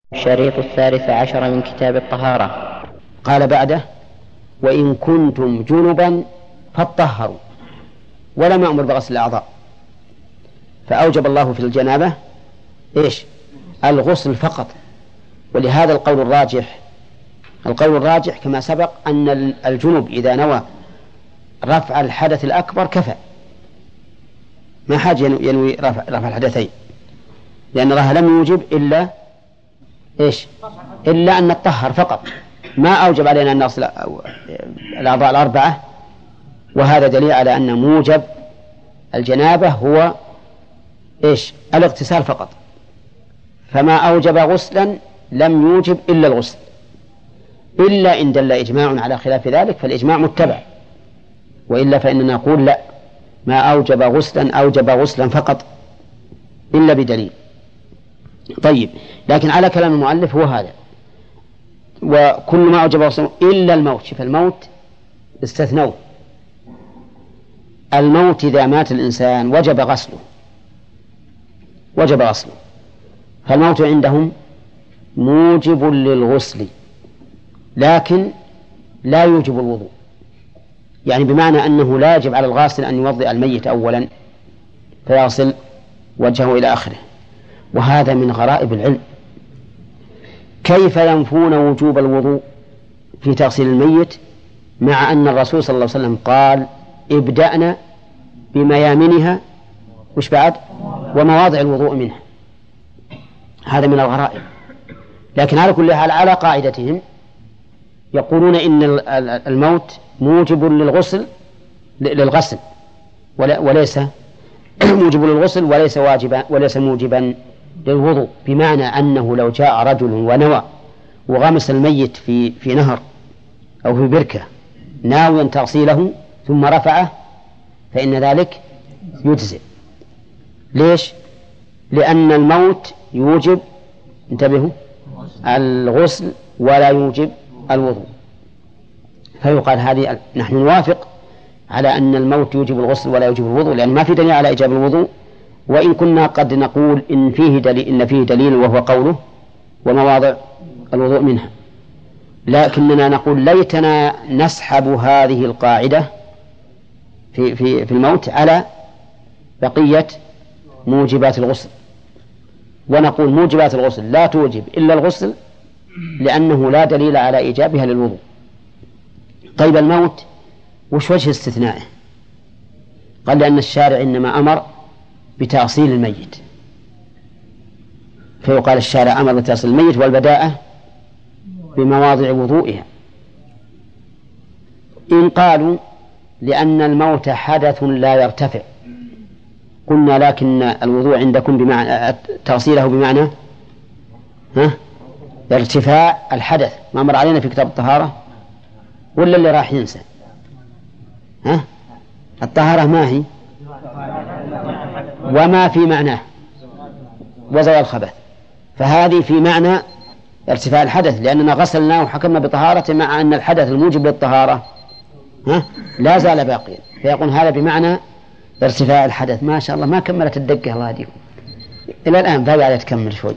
الشريط 13 من كتاب الطهارة. قال بعده: وإن كنتم جنبا فاطهروا، ولم يأمر بغسل الأعضاء، فأوجب الله في الجنابة الغسل فقط. ولهذا القول الراجح كما سبق أن الجنب إذا نوى رفع الحدث الأكبر كفى، ما حاجة ينوي رفع الحدثين، لأن الله لم يوجب إلا أن نطهر فقط، ما أوجب علينا أن نغسل الأعضاء الأربعة. وهذا دليل على أن موجب الجنابة هو الاغتسال فقط، فما أوجب غسلا لم يوجب إلا الغسل، إلا إن دل إجماع على خلاف ذلك فالإجماع متبع، وإلا فإننا نقول لا، ما أوجب غسلا أوجب غسلا فقط إلا بدليل. طيب، لكن على كلام المؤلف هو هذا: وكل ما أوجب غسلا إلا الموت. فالموت استثنوه، الموت إذا مات الإنسان وجب غسله، فالموت عندهم موجب للغسل لكن لا يوجب الوضوء، يعني بمعنى أنه لا يجب على الغاسل أن يوضئ الميت أولا فيغسل وجهه إلى آخره. وهذا من غرائب العلم، كيف ينفون وجوب الوضوء في تغسيل الميت مع أن الرسول صلى الله عليه وسلم قال: ابدأنا بميامنها ومواضع الوضوء منها. هذا من الغرائب. لكن على كل حال على قاعدتهم يقولون إن الموت موجب للغسل وليس موجب للغسل وليس موجبا للوضوء، بمعنى أنه لو جاء رجل ونوى وغمس الميت في نهر أو في بركة ناويا تغسيله ثم رفعه فإن ذلك يجزئ. ليش؟ لأن الموت يوجب، انتبهوا، الغسل ولا يوجب الوضوء، فيقال هذه نحن نوافق على أن الموت يوجب الغسل ولا يوجب الوضوء، لأن ما في دليل على إيجاب الوضوء، وإن كنا قد نقول إن فيه دليل وهو قوله ومواضع الوضوء منها، لكننا نقول ليتنا نسحب هذه القاعدة في الموت على بقية موجبات الغسل، ونقول موجبات الغسل لا توجب إلا الغسل لأنه لا دليل على إيجابها للوضوء. طيب، الموت وش وجه استثنائه؟ قال لأن الشارع إنما أمر بتغسيل الميت، فيقال الشارع أمر بتغسيل الميت والبداءة بمواضع وضوئها. إن قالوا لأن الموت حدث لا يرتفع، قلنا لكن الوضوء عندكم بمعنى تغسيله بمعنى ارتفاع الحدث، ما مر علينا في كتاب الطهارة ولا اللي راح ينسى؟ الطهارة ما هي؟ وما في معناه وزوال الخبث، فهذه في معنى ارتفاع الحدث، لأننا غسلناه وحكمنا بطهارته مع أن الحدث الموجب للطهارة لا زال باقيا، فيقول هذا بمعنى ارتفاع الحدث. ما شاء الله ما كملت الدقة، الله يهديكم إلى الآن، باقي على تكمل شوي.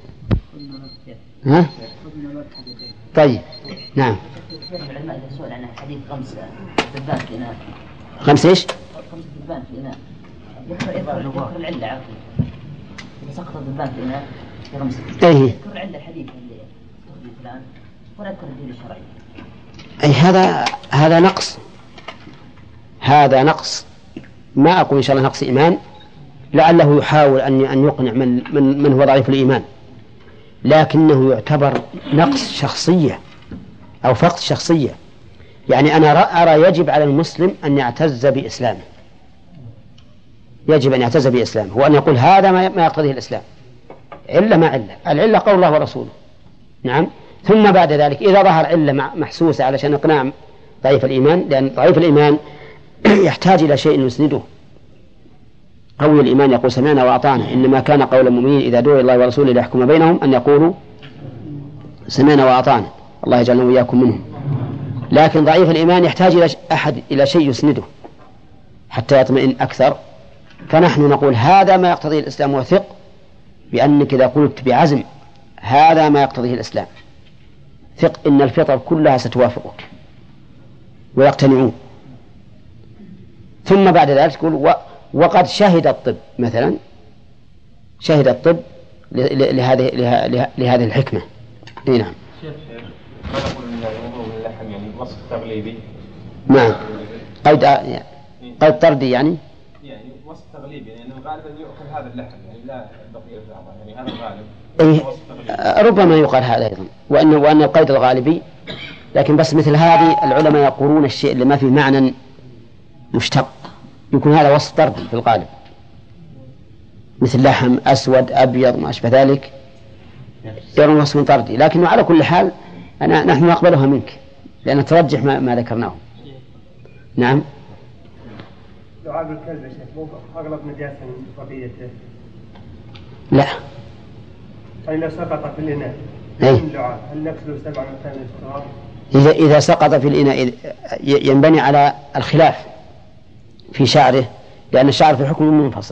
طيب، نعم. العلماء إذا سئل عن حديث غمس دبان في الإناء، غمس إيش؟ غمس الدبان في الإناء، يذكر العلة عقل إذا سقط الدبان في الإناء يغمس، يذكر العلة الحديث اللي استخدم الآن ولا يذكر الدليل الشرعي. هذا نقص، ما أقول إن شاء الله نقص إيمان، لعله يحاول أن يقنع من هو ضعيف الإيمان، لكنه يعتبر نقص شخصية أو فقد شخصية. يعني أنا أرى يجب على المسلم أن يعتز بإسلامه، يجب أن يعتز بإسلامه وأن يقول هذا ما يقتضيه الإسلام، علة ما علة، العلة قول الله ورسوله، نعم. ثم بعد ذلك إذا ظهر علة محسوسة علشان إقناع ضعيف الإيمان، لأن ضعيف الإيمان يحتاج إلى شيء يسنده. قوي الإيمان يقول سمعنا وأطعنا، إنما كان قول المؤمنين إذا دعوا الله ورسوله ليحكم بينهم أن يقولوا سمعنا وأطعنا، الله يجعلنا وإياكم منهم. لكن ضعيف الإيمان يحتاج إلى شيء يسنده حتى يطمئن أكثر، فنحن نقول هذا ما يقتضي الإسلام، وثق بأنك إذا قلت بعزم هذا ما يقتضيه الإسلام، ثق إن الفطر كلها ستوافقك ويقتنعون. ثم بعد ذلك تقول وقد شهد الطب مثلا، شهد الطب لهذه الحكمة. نعم. شيخ ما نقول ان الوضوء من اللحم يعني وصف تغليبي؟ نعم. قيد طردي يعني وصف تغليبي، لأنه غالبا يؤكل هذا اللحم يعني لا بقية الأعضاء، يعني هذا الغالب. ربما يقال هذا أيضا، وأن القيد الغالبي، لكن بس مثل هذه العلماء يقولون الشيء اللي ما فيه معنى مشتق يكون هذا وصف طردي في الغالب، مثل لحم أسود أبيض ما أشبه ذلك يرون وصف طردي. لكن على كل حال نحن نقبلها منك لأن ترجح ما ذكرناه. نعم. لعاب الكلب يا شيخ أغلب نجاسة من طبيعته؟ لا. طيب لو سقط في الإناء اللعاب هل نغسله 7 مرات الاستغراق؟ إذا سقط في الإناء ينبني على الخلاف في شعره، لأن الشعر في حكم منفصل.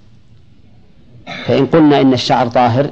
فإن قلنا إن الشعر طاهر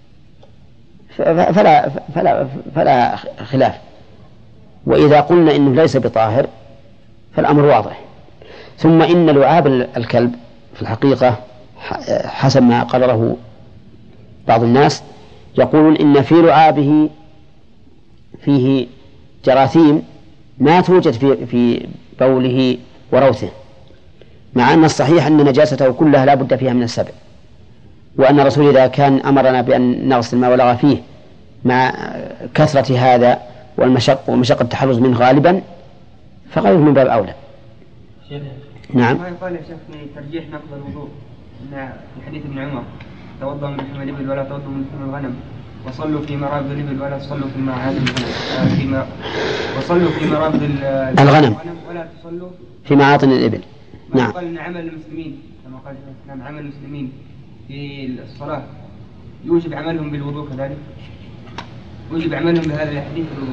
فلا خلاف، وإذا قلنا إنه ليس بطاهر فالأمر واضح. ثم إن لعاب الكلب في الحقيقة حسب ما قرره بعض الناس يقولون إن في لعابه فيه جراثيم ما توجد في بوله وروثه، مع أن الصحيح أن نجاسته كلها لا بد فيها من السبع، وأن الرسول إذا كان أمرنا بأن نغسل ما ولغ فيه مع كثرة هذا ومشقة التحرز منه غالبا فغيره من باب أولى. نعم. ما يقال يا شيخ في ترجيح نقض الوضوء في حديث ابن عمر توضأوا من لحم الإبل ولا توضأوا من لحم الغنم، وصلوا في مرابض الإبل ولا تصلوا في معابد الغنم، وصلوا في مرابض الغنم ولا تصلوا في معاطن الإبل. نعم. قال إن عمل المسلمين كما قال الإسلام عمل المسلمين في الصلاة يوجب عملهم بالوضوء كذلك، يوجب عملهم بهذا الحديث بالوضوء،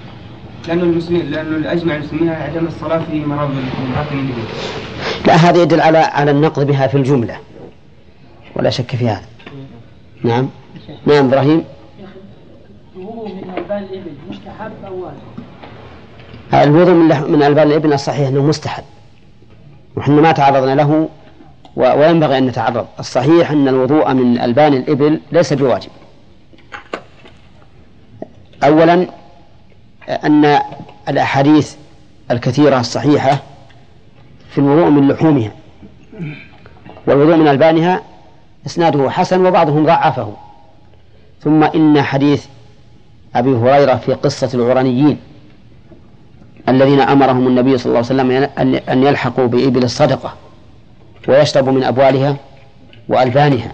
لأنه أجمع المسلمين على عدم الصلاة في مرابض معاطن الإبل. لا، هذا يدل على النقض بها في الجملة ولا شك في هذا. نعم. نعم إبراهيم. الوضوء من ألبان الإبل مستحب أو واجب؟ الوضوء من ألبان الإبل الصحيح أنه مستحب، ونحن ما تعرضنا له وينبغي أن نتعرض. الصحيح أن الوضوء من ألبان الإبل ليس بواجب. أولا أن الأحاديث الكثيرة الصحيحة في الوضوء من لحومها، والوضوء من ألبانها إسناده حسن وبعضهم ضعفه. ثم إن حديث أبي هريرة في قصة العرانيين الذين أمرهم النبي صلى الله عليه وسلم أن يلحقوا بإبل الصدقة ويشربوا من أبوالها وألبانها،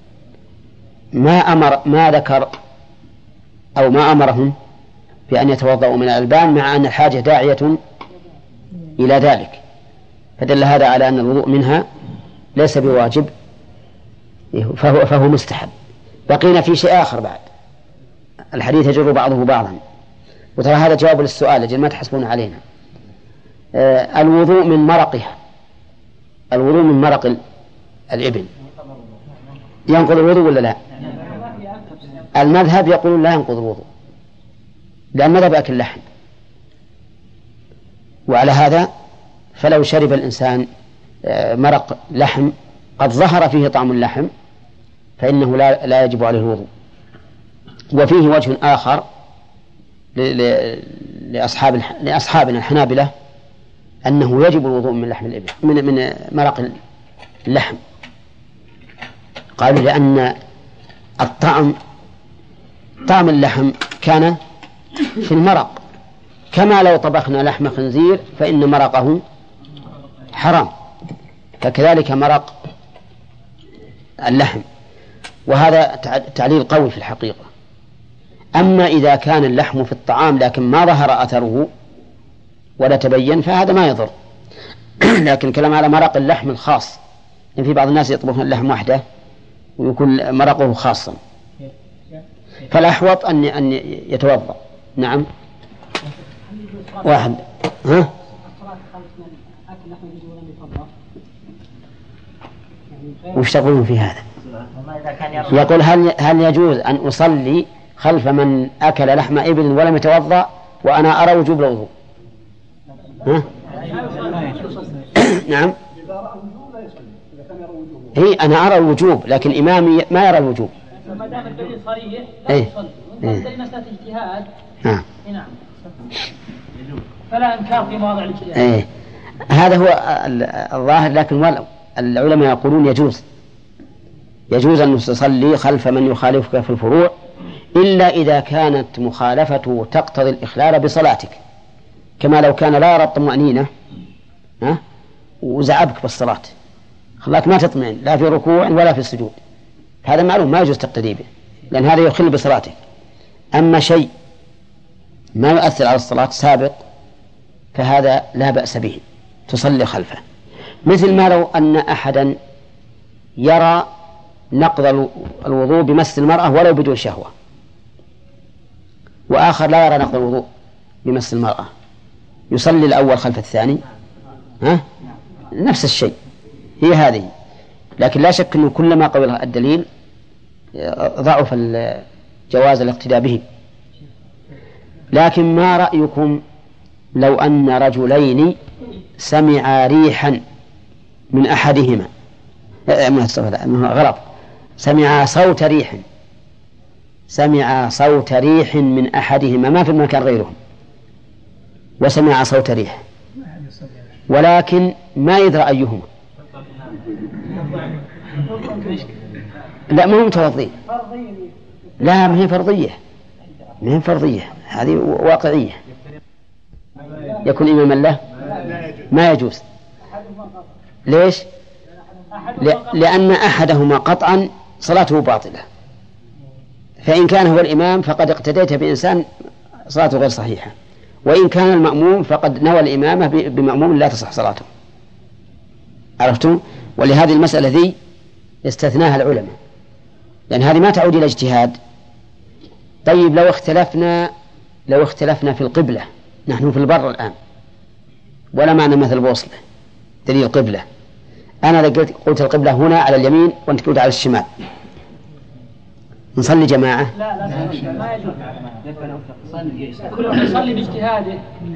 ما ذكر أو ما أمرهم بأن يتوضأوا من الألبان، مع أن الحاجة داعية إلى ذلك، فدل هذا على أن الوضوء منها ليس بواجب فهو مستحب. بقينا في شيء آخر بعد، الحديث يجر بعضه بعضا، وترى هذا جواب للسؤال لجل ما تحسبون علينا. الوضوء من مرقها، الوضوء من مرق الإبل ينقض الوضوء ولا لا؟ المذهب يقول لا ينقض الوضوء، لأن مذهب أكل اللحم. وعلى هذا فلو شرب الإنسان مرق لحم قد ظهر فيه طعم اللحم فإنه لا يجب عليه الوضوء. وفيه وجه آخر لأصحابنا الحنابلة أنه يجب الوضوء من لحم الإبل من مرق اللحم. قالوا لأن طعم اللحم كان في المرق، كما لو طبخنا لحم خنزير فإن مرقه حرام، فكذلك مرق اللحم. وهذا تعليل قوي في الحقيقة. أما إذا كان اللحم في الطعام لكن ما ظهر أثره ولا تبين فهذا ما يضر. لكن كلام على مرق اللحم الخاص، يعني في بعض الناس يطبخون اللحم وحده ويكون مرقه خاصا، فالأحوط أن يتوضأ. نعم. واحد وش تقولون في هذا؟ يقول هل يجوز أن أصلي خلف من أكل لحم إبل ولم يتوضأ وأنا أرى وجوب الوضوء؟ نعم. هي أنا أرى الوجوب لكن إمامي ما يرى الوجوب. ما دام الدليل صريح لا يصلي. والدليل مسألة اجتهاد. نعم. فلا إنكار في مواضع الاجتهاد. هذا هو الظاهر، لكن العلماء يقولون يجوز أن تصلي خلف من يخالفك في الفروع إلا إذا كانت مخالفته تقتضي الإخلال بصلاتك، كما لو كان لا يرى الطمأنينة وزعبك بالصلاة خلاك ما تطمئن لا في ركوع ولا في السجود، هذا معلوم ما يجوز تقتدي به لأن هذا يخل بصلاتك. أما شيء ما يؤثر على الصلاة سابق فهذا لا بأس به تصلي خلفه، مثل ما لو أن أحدا يرى نقض الوضوء بمس المرأة ولو بدون شهوة، وآخر لا يرى نقض الوضوء بمس المرأة، يصلي الأول خلف الثاني؟ نفس الشيء هي هذه، لكن لا شك أنه كلما قوي الدليل ضعف جواز الاقتداء به. لكن ما رأيكم لو أن رجلين سمعا ريحا من أحدهما غلط، سمعا صوت ريح من أحدهما ما في المكان غيرهم، وسمع صوت ريح ولكن ما يدرى أيهما، لا ما هم متوضين، لا ما هي فرضية هذه واقعية، يكون إماما له ما يجوز. ليش؟ لأن أحدهما قطعا صلاته باطلة، فإن كان هو الإمام فقد اقتديت بإنسان صلاته غير صحيحة، وإن كان المأموم فقد نوى الإمامة بمأموم لا تصح صلاته. عرفتم؟ ولهذه المسألة ذي استثناها العلماء لأن هذه ما تعود إلى اجتهاد. طيب لو اختلفنا في القبلة، نحن في البر الآن ولا معنا مثل بوصلة دليل القبلة، أنا قلت القبلة هنا على اليمين وأنت قلت على الشمال، نصلي جماعة؟ لا ما يجوز. كل واحد يصلي باجتهاده.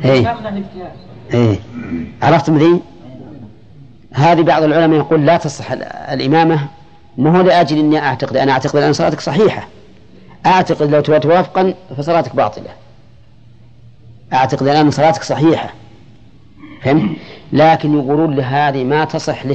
عرفتم ذي؟ هذه بعض العلماء يقول لا تصح الإمامة، ما هو لأجل أني أنا أعتقد أن صلاتك صحيحة، أعتقد لو توافقا فصلاتك باطلة، أعتقد أن صلاتك صحيحة، فهم؟ لكن يقولون لهذه ما تصح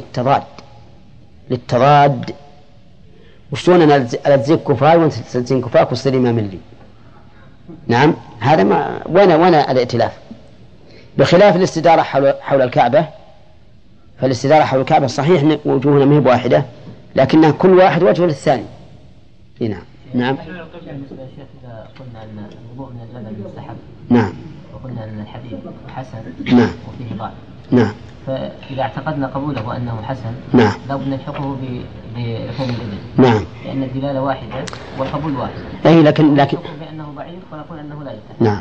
للتضاد. وشلون أنا ألزيك كفاي وأنت تلزين كفاك وتصير إمام لي؟ نعم، هذا ما وانا الائتلاف، بخلاف الاستدارة حول الكعبة، فالاستدارة حول الكعبة صحيح وجوهنا ما هي واحدة لكنها كل واحد وجه للثاني. نعم. بالنسبة للشيخ إذا قلنا أن الوضوء من اللبن مستحب، نعم، وقلنا أن الحديث حسن، نعم، وفيه ضعف، نعم، فإذا اعتقدنا قبوله أنه حسن، نعم، لابد نلحقه بحكم الإبل، نعم، لأن الدلالة واحدة والقبول واحد. أي لكن بأنه ضعيف ونقول أنه لا يستحب. نعم.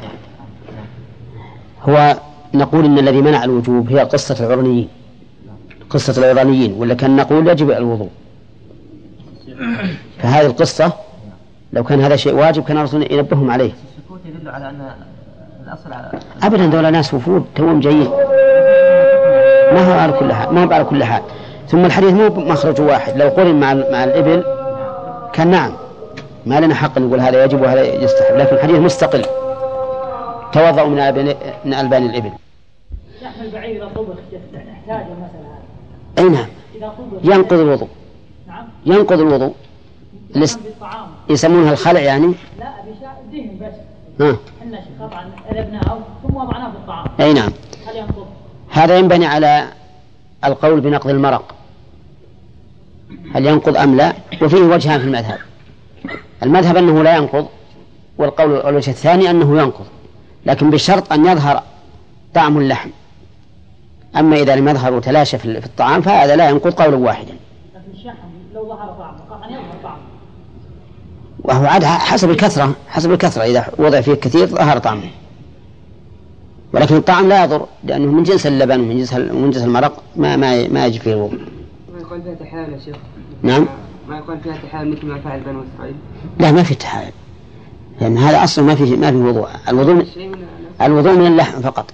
هو نقول إن الذي منع الوجوب هي قصة العرانيين، ولا كان نقول يجب الوضوء، فهذه القصة لو كان هذا شيء واجب كان الرسول ينبههم عليه. السكوت يدل على أن الأصل أبدا، دول ناس وفود توم جايين، ما هو على كل حال. ثم الحديث مو مخرج واحد، لو قرن مع الإبل كان نعم ما لنا حق نقول هذا يجب وهذا يستحب، لكن الحديث مستقل، توضأ من ألبان الإبل. لحم البعير إذا طبخ يحتاج مثلا. أي نعم، ينقض الوضوء. نعم، ينقض الوضوء. يسمونها الخلع يعني. لا دهن بس. احنا قطعا قلبناه ثم وضعناه في الطعام. أي نعم. هل ينقض؟ هذا ينبني على القول بنقض المرق، هل ينقض أم لا؟ وفيه وجهان في المذهب أنه لا ينقض، والوجه الثاني أنه ينقض، لكن بشرط أن يظهر طعم اللحم. أما إذا لم يظهر وتلاشى في الطعام فهذا لا ينقض قولا واحدا. لكن الشحم لو ظهر طعمه قطعا يظهر طعمه، وهو عاد حسب الكثرة إذا وضع فيه كثير ظهر طعمه، ولكن الطعم لا يضر لأنه من جنس اللبن ومن جنس المرق ما يجب فيه الوضوء. يقول ذات حالة شيخ. نعم. ما يكون فيها تحايل مثل ما فعل بنو إسرائيل؟ لا، ما في تحايل، لأن هذا أصلا ما في وضوء. الوضوء من اللحم فقط.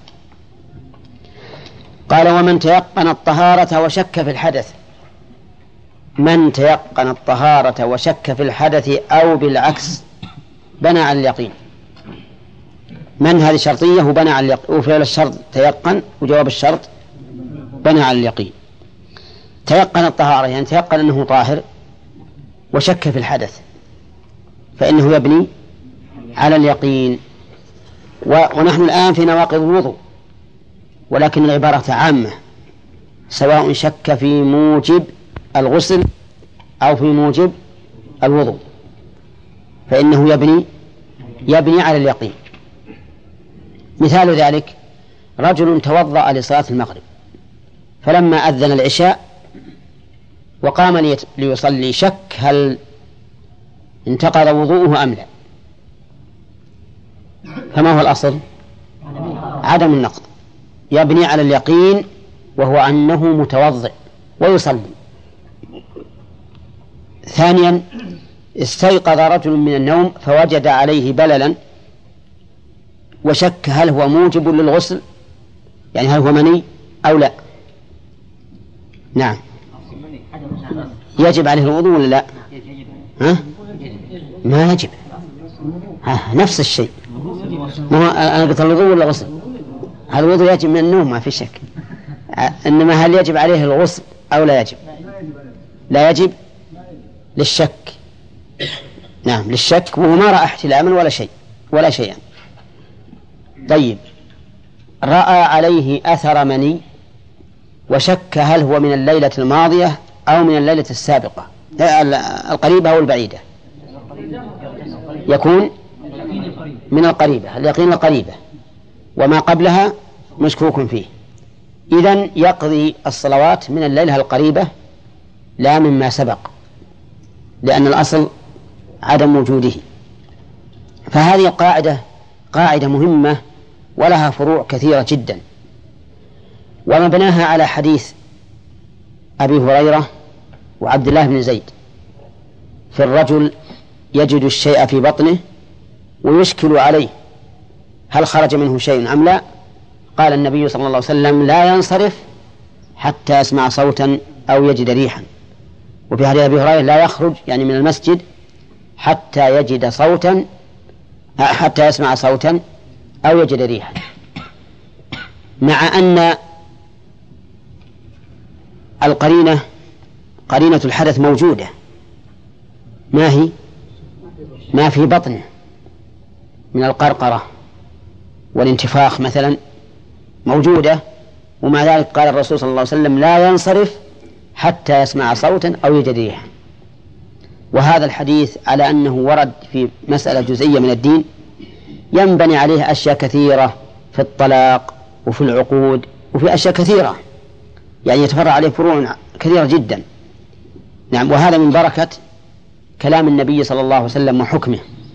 قال: ومن تيقن الطهارة وشك في الحدث. من تيقن الطهارة وشك في الحدث أو بالعكس بنى على اليقين. من هذه شرطية وبنى على اليقين، وفعل الشرط تيقن وجواب الشرط بنى على اليقين. تيقن الطهارة يعني تيقن أنه طاهر، وشك في الحدث فإنه يبني على اليقين. ونحن الآن في نواقض الوضوء، ولكن العبارة عامة، سواء شك في موجب الغسل أو في موجب الوضوء فإنه يبني على اليقين. مثال ذلك: رجل توضأ لصلاة المغرب، فلما أذن العشاء وقام ليصلي شك هل انتقض وضوءه أم لا، فما هو الأصل؟ عدم النقض، يبني على اليقين وهو أنه متوضئ ويصلي. ثانيا: استيقظ رجل من النوم فوجد عليه بللا وشك هل هو موجب للغسل، يعني هل هو مني أو لا. نعم، يجب عليه الوضوء ولا لا؟ ما يجب، نفس الشيء. أنا قلت الوضوء ولا غسل؟ الوضوء يجب من النوم ما في شك، إنما هل يجب عليه الغسل أو لا يجب؟ لا يجب للشك. نعم، للشك، وهو ما رأى احتلاما ولا شيئا. طيب، رأى عليه أثر مني وشك هل هو من الليلة الماضية أو من الليلة السابقة، القريبة أو البعيدة، يكون من القريبة، اليقين القريبة، وما قبلها مشكوك فيه. إذن يقضي الصلوات من الليلة القريبة لا مما سبق، لأن الأصل عدم وجوده. فهذه قاعدة مهمة ولها فروع كثيرة جدا، ومبناها على حديث أبي هريرة وعبد الله بن زيد في الرجل يجد الشيء في بطنه ويشكل عليه هل خرج منه شيء أم لا. قال النبي صلى الله عليه وسلم: لا ينصرف حتى يسمع صوتا أو يجد ريحا. وفي حديث أبي هريرة: لا يخرج يعني من المسجد حتى يسمع صوتا أو يجد ريحا. مع أن القرينة قرينة الحدث موجودة، ما في بطنه من القرقرة والانتفاخ مثلا موجودة، ومع ذلك قال الرسول صلى الله عليه وسلم: لا ينصرف حتى يسمع صوتا أو يجد ريحا. وهذا الحديث على أنه ورد في مسألة جزئية من الدين ينبني عليه أشياء كثيرة في الطلاق وفي العقود وفي أشياء كثيرة، يعني يتفرع عليه فروع كثيرة جدا. نعم، وهذا من بركة كلام النبي صلى الله عليه وسلم وحكمه،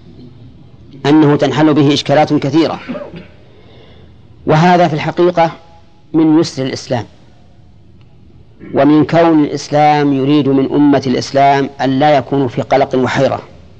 أنه تنحل به إشكالات كثيرة. وهذا في الحقيقة من يسر الإسلام، ومن كون الإسلام يريد من أمة الإسلام أن لا يكونوا في قلق وحيرة،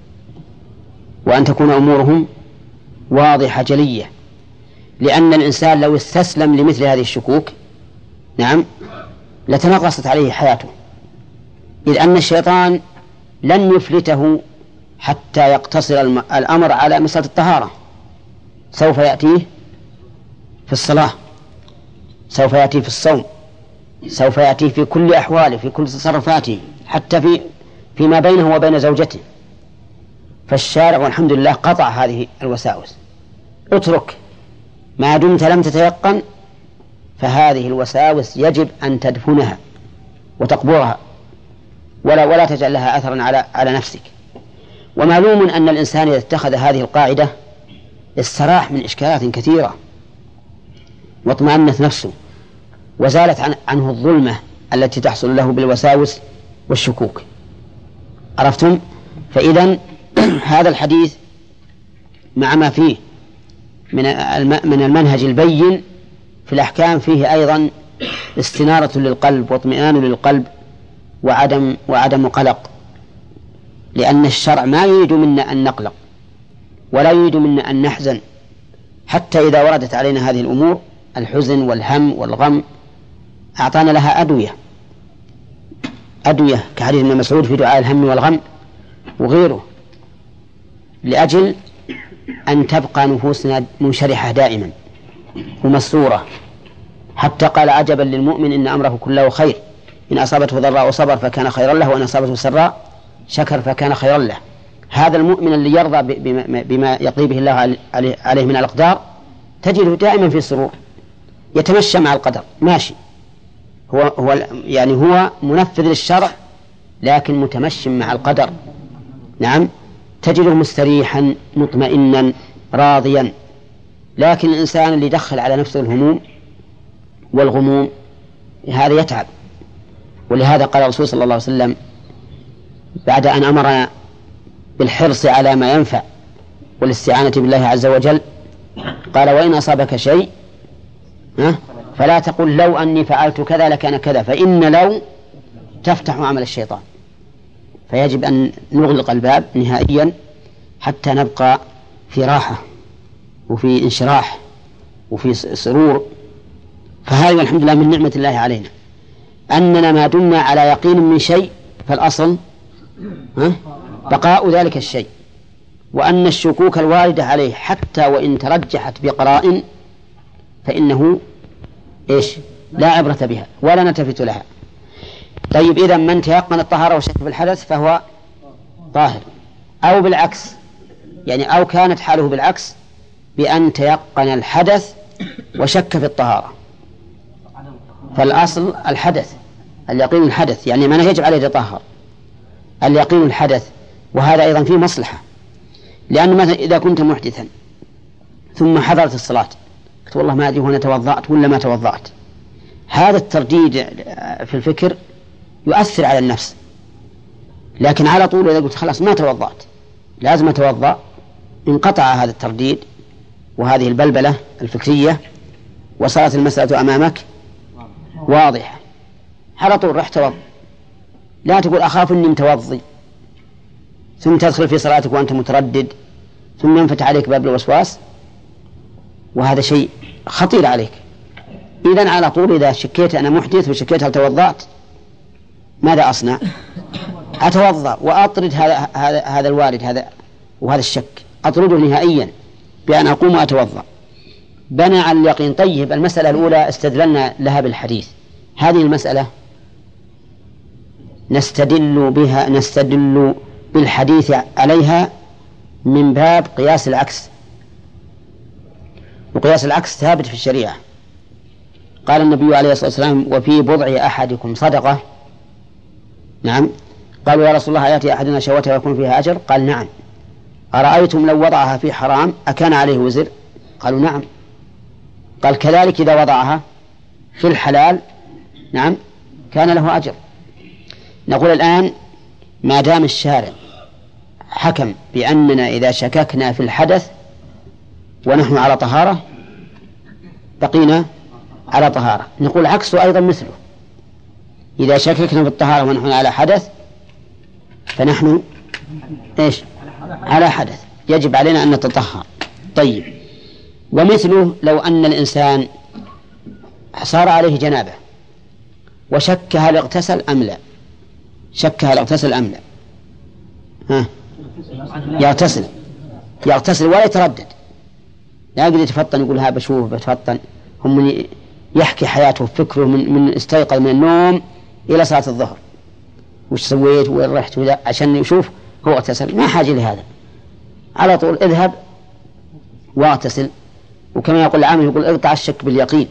وأن تكون أمورهم واضحة جلية، لأن الإنسان لو استسلم لمثل هذه الشكوك نعم لتنغصت عليه حياته، إذ أن الشيطان لن يفلته حتى يقتصر الأمر على مسألة الطهارة. سوف يأتيه في الصلاة، سوف يأتيه في الصوم، سوف يأتيه في كل أحواله، في كل تصرفاته، حتى فيما بينه وبين زوجته. فالشارع والحمد لله قطع هذه الوساوس. اترك ما دمت لم تتيقن، فهذه الوساوس يجب أن تدفنها وتقبرها ولا تجعل لها أثرا على نفسك. ومعلوم أن الإنسان إذا اتخذ هذه القاعدة استراح من إشكالات كثيرة واطمأنت نفسه وزالت عنه الظلمة التي تحصل له بالوساوس والشكوك. عرفتم؟ فإذن هذا الحديث مع ما فيه من المنهج البين في الأحكام فيه أيضا استنارة للقلب واطمئنان للقلب وعدم قلق لأن الشرع ما يريد منا أن نقلق ولا يريد منا أن نحزن، حتى إذا وردت علينا هذه الأمور الحزن والهم والغم أعطانا لها أدوية كحديث ابن مسعود في دعاء الهم والغم وغيره، لأجل أن تبقى نفوسنا منشرحة دائما ومسرورة. حتى قال عجبا للمؤمن إن أمره كله خير، إن أصابته ضراء صبر فكان خيرا له، وإن أصابته سراء شكر فكان خيرا له. هذا المؤمن اللي يرضى بما يقضي به الله عليه من الأقدار تجده دائما في سرور، يتمشى مع القدر ماشي، هو منفذ للشرع لكن متمشي مع القدر. نعم، تجده مستريحا مطمئنا راضيا. لكن الإنسان اللي يدخل على نفسه الهموم والغموم هذا يتعب. ولهذا قال الرسول صلى الله عليه وسلم بعد أن أمرنا بالحرص على ما ينفع والاستعانة بالله عز وجل قال وإن أصابك شيء فلا تقل لو أني فعلت كذا لكان كذا، فإن لو تفتح عمل الشيطان. فيجب أن نغلق الباب نهائيا حتى نبقى في راحة وفي انشراح وفي سرور. فهذا الحمد لله من نعمة الله علينا أننا ما دمنا على يقين من شيء فالأصل بقاء ذلك الشيء، وأن الشكوك الواردة عليه حتى وإن ترجحت بقرائن فإنه لا عبرة بها ولا نلتفت لها. طيب، إذا من تيقن الطهارة وشك في الحدث فهو طاهر، أو بالعكس أو كانت حاله بالعكس بأن تيقن الحدث وشك في الطهارة، فالأصل الحدث، اليقين الحدث، من يجب عليه يتطهر اليقين الحدث. وهذا أيضا فيه مصلحة، لأن مثلا إذا كنت محدثا ثم حضرت الصلاة قلت والله ما أدري هنا توضأت ولا ما توضأت، هذا الترديد في الفكر يؤثر على النفس. لكن على طول إذا قلت خلاص ما توضأت لازم أتوضأ، انقطع هذا الترديد وهذه البلبلة الفكرية وصارت المسألة أمامك واضحة، على طول رح توضأ. لا تقول أخاف أني متوضي ثم تدخل في صلاتك وأنت متردد ثم ينفتح عليك باب الوسواس، وهذا شيء خطير عليك. إذن على طول إذا شكيت أنا محدث وشكيت هل توضأت ماذا أصنع؟ أتوضأ وأطرد هذا الوارد وهذا الشك، أطرده نهائيا بأن أقوم وأتوضأ. بنى على اليقين. طيب، المسألة الأولى استدللنا لها بالحديث، هذه المسألة نستدل بالحديث عليها من باب قياس العكس، وقياس العكس ثابت في الشريعة. قال النبي عليه الصلاة والسلام وفي بضع أحدكم صدقة. نعم. قالوا يا رسول الله يأتي أحدنا شهوته ويكون فيها أجر؟ قال نعم. أرأيتم لو وضعها في حرام أكان عليه وزر؟ قالوا نعم. قال كذلك إذا وضعها في الحلال نعم كان له أجر. نقول الآن ما دام الشارع حكم بأننا إذا شككنا في الحدث ونحن على طهارة بقينا على طهارة، نقول عكسه أيضا مثله، إذا شككنا في الطهارة ونحن على حدث فنحن على حدث، يجب علينا أن نتطهر. طيب، ومثله لو أن الإنسان صار عليه جنابة وشك هل اغتسل أم لا، يغتسل ولا يتردد، لا يقدر يتفطن يقول ها بشوف بتفطن، هم يحكي حياته وفكره من استيقظ من النوم إلى صلاة الظهر وش سويت وين رحت عشان يشوف هو اغتسل، ما حاجة لهذا، على طول اذهب واغتسل. وكما يقول العامل يقول اقطع الشك باليقين.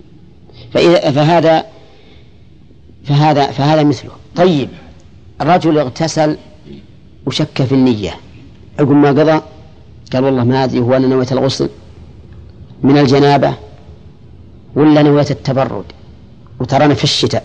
فهذا مثله. طيب، الرجل اغتسل وشك في النية، يقول ما قضى؟ قال والله ما أدري هو أنا نويت الغسل من الجنابة ولا نويت التبرد، وترانا في الشتاء.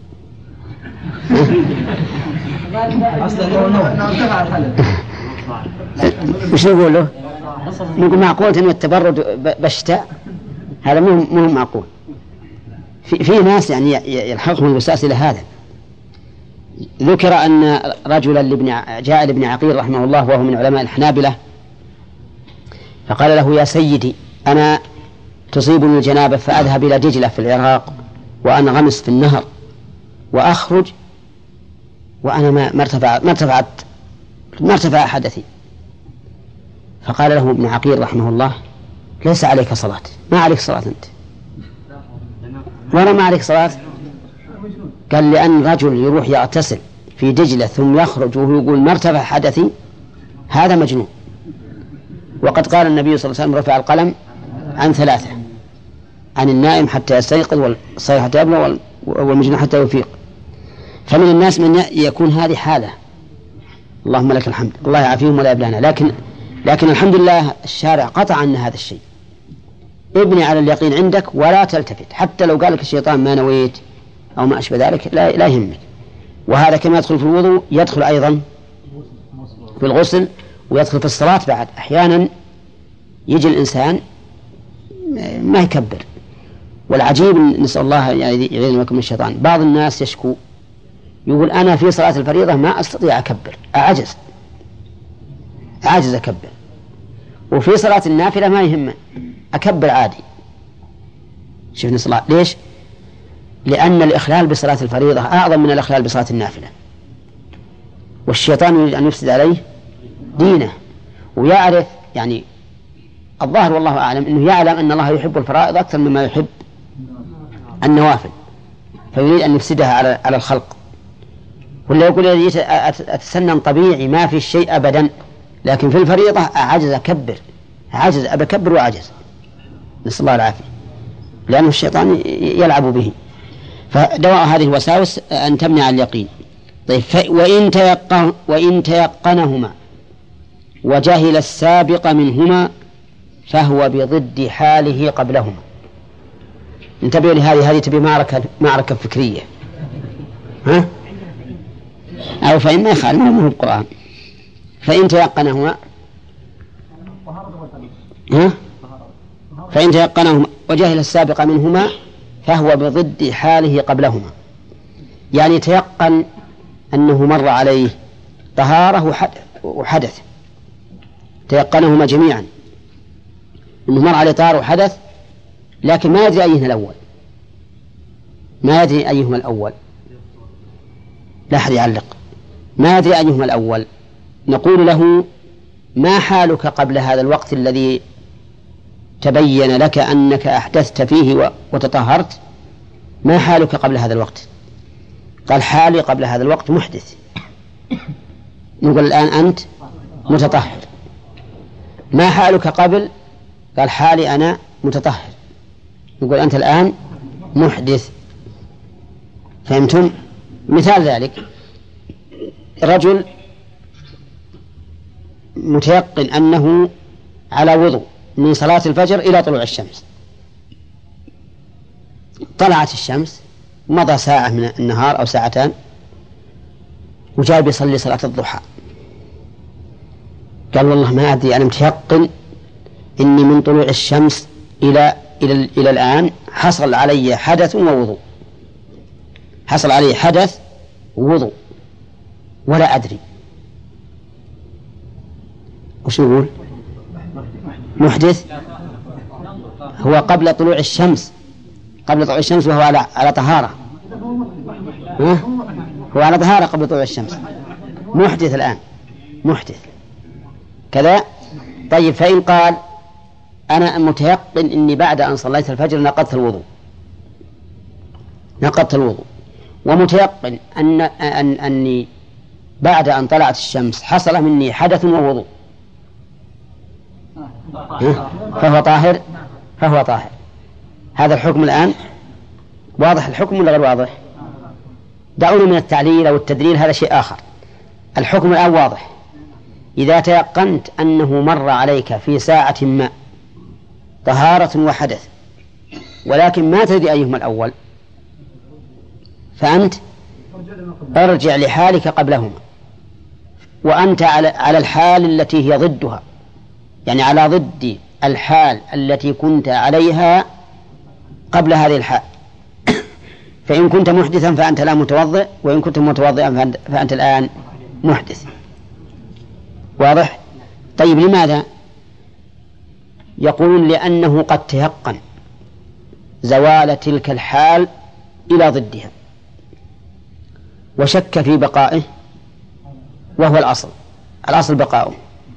وش نقول له؟ نقول معقول أن التبرد بالشتاء؟ هذا مو معقول. في ناس يلحقهم الوسواس إلى هذا، ذكر أن رجلا جاء لابن عقيل رحمه الله وهو من علماء الحنابلة فقال له: يا سيدي، أنا تصيبني الجنابة فأذهب إلى دجلة في العراق وأنغمس في النهر وأخرج وأنا ما ارتفع حدثي. فقال له ابن عقيل رحمه الله: ليس عليك صلاة، ما عليك صلاة أنت، ولا ما عليك صلاة. قال: لأن رجل يروح يغتسل في دجلة ثم يخرج وهو يقول ما ارتفع حدثي، هذا مجنون. وقد قال النبي صلى الله عليه وسلم: رفع القلم عن 3، عن النائم حتى يستيقظ، والصحيح حتى يبلغ، والمجنون حتى يفيق. فمن الناس من يكون هذه حالة، اللهم لك الحمد، الله يعافيهم ولا يبلانا. لكن الحمد لله الشارع قطع عنا هذا الشيء. ابني على اليقين عندك ولا تلتفت، حتى لو قال لك الشيطان ما نويت أو ما أشبه ذلك لا يهمك. وهذا كما يدخل في الوضوء يدخل أيضا في الغسل ويدخل في الصلاة بعد. أحيانا يجي الإنسان ما يكبر، والعجيب نسأل الله يعيذنا وياكم من الشيطان، بعض الناس يشكو يقول: أنا في صلاة الفريضة ما أستطيع أكبر، أعجز أكبر، وفي صلاة النافلة ما يهم أكبر عادي. شوفنا صلاة ليش؟ لأن الإخلال بصلاة الفريضة أعظم من الإخلال بصلاة النافلة، والشيطان يريد أن يفسد عليه دينه، ويعرف يعني الظاهر والله أعلم أنه يعلم أن الله يحب الفرائض أكثر مما يحب النوافل، فيريد أن يفسدها على الخلق. ولا يقول أتسنن طبيعي ما في شيء أبدا، لكن في الفريضة أعجز أبكبر وأعجز، نسأل الله العافية، لأن الشيطان يلعب به. فدواء هذه الوساوس أن تمنع اليقين. طيب، وإن تيقنهما وجهل السابق منهما فهو بضد حاله قبلهما. انتبهوا لهذه تبي معركة فكرية، ها؟ أو فإن ما يخالف منه القرآن. فإن تيقنهما وجهل السابق منهما فهو بضد حاله قبلهما، يعني تيقن أنه مر عليه طهارة وحدث، تيقنهما جميعا أنه مر عليه طهارة وحدث، لكن ما يدري أيهما الأول، لا أحد يعلق، ما يدري أيهما الأول. نقول له: ما حالك قبل هذا الوقت الذي تبين لك أنك أحدثت فيه وتطهرت؟ ما حالك قبل هذا الوقت؟ قال: حالي قبل هذا الوقت محدث. نقول: الآن أنت متطهر. ما حالك قبل؟ قال: حالي أنا متطهر. نقول: أنت الآن محدث. فهمتم؟ مثال ذلك: رجل متيقن أنه على وضوء من صلاة الفجر إلى طلوع الشمس، طلعت الشمس، مضى ساعة من النهار أو ساعتان، وجاء بيصلي صلاة الضحى. قال: والله ما أدري، أنا متيقن إني من طلوع الشمس إلى الآن حصل علي حدث ووضوء، حصل علي حدث ووضوء ولا أدري. وش نقول؟ محدث. هو قبل طلوع الشمس، وهو على طهارة، هو على طهارة قبل طلوع الشمس، محدث الآن، محدث كذا. طيب، فإن قال: أنا متيقن إني بعد أن صليت الفجر نقضت الوضوء، ومتيقن أني بعد أن طلعت الشمس حصل مني حدث ووضوء، فهو طاهر. هذا الحكم الآن واضح الحكم ولا غير واضح؟ دعونا من التعليل أو التدليل، هذا شيء آخر. الحكم الآن واضح. إذا تيقنت أنه مر عليك في ساعة ما طهارة وحدث، ولكن ما تدري أيهما الأول، فأنت ارجع لحالك قبلهما، وأنت على الحال التي هي ضدها، يعني على ضد الحال التي كنت عليها قبل هذه الحال. فإن كنت محدثا فأنت لا متوضئ، وإن كنت متوضئا فأنت الآن محدث. واضح؟ طيب لماذا؟ يقولون لأنه قد تيقن زوال تلك الحال إلى ضدها وشك في بقائه، وهو الأصل بقاؤه.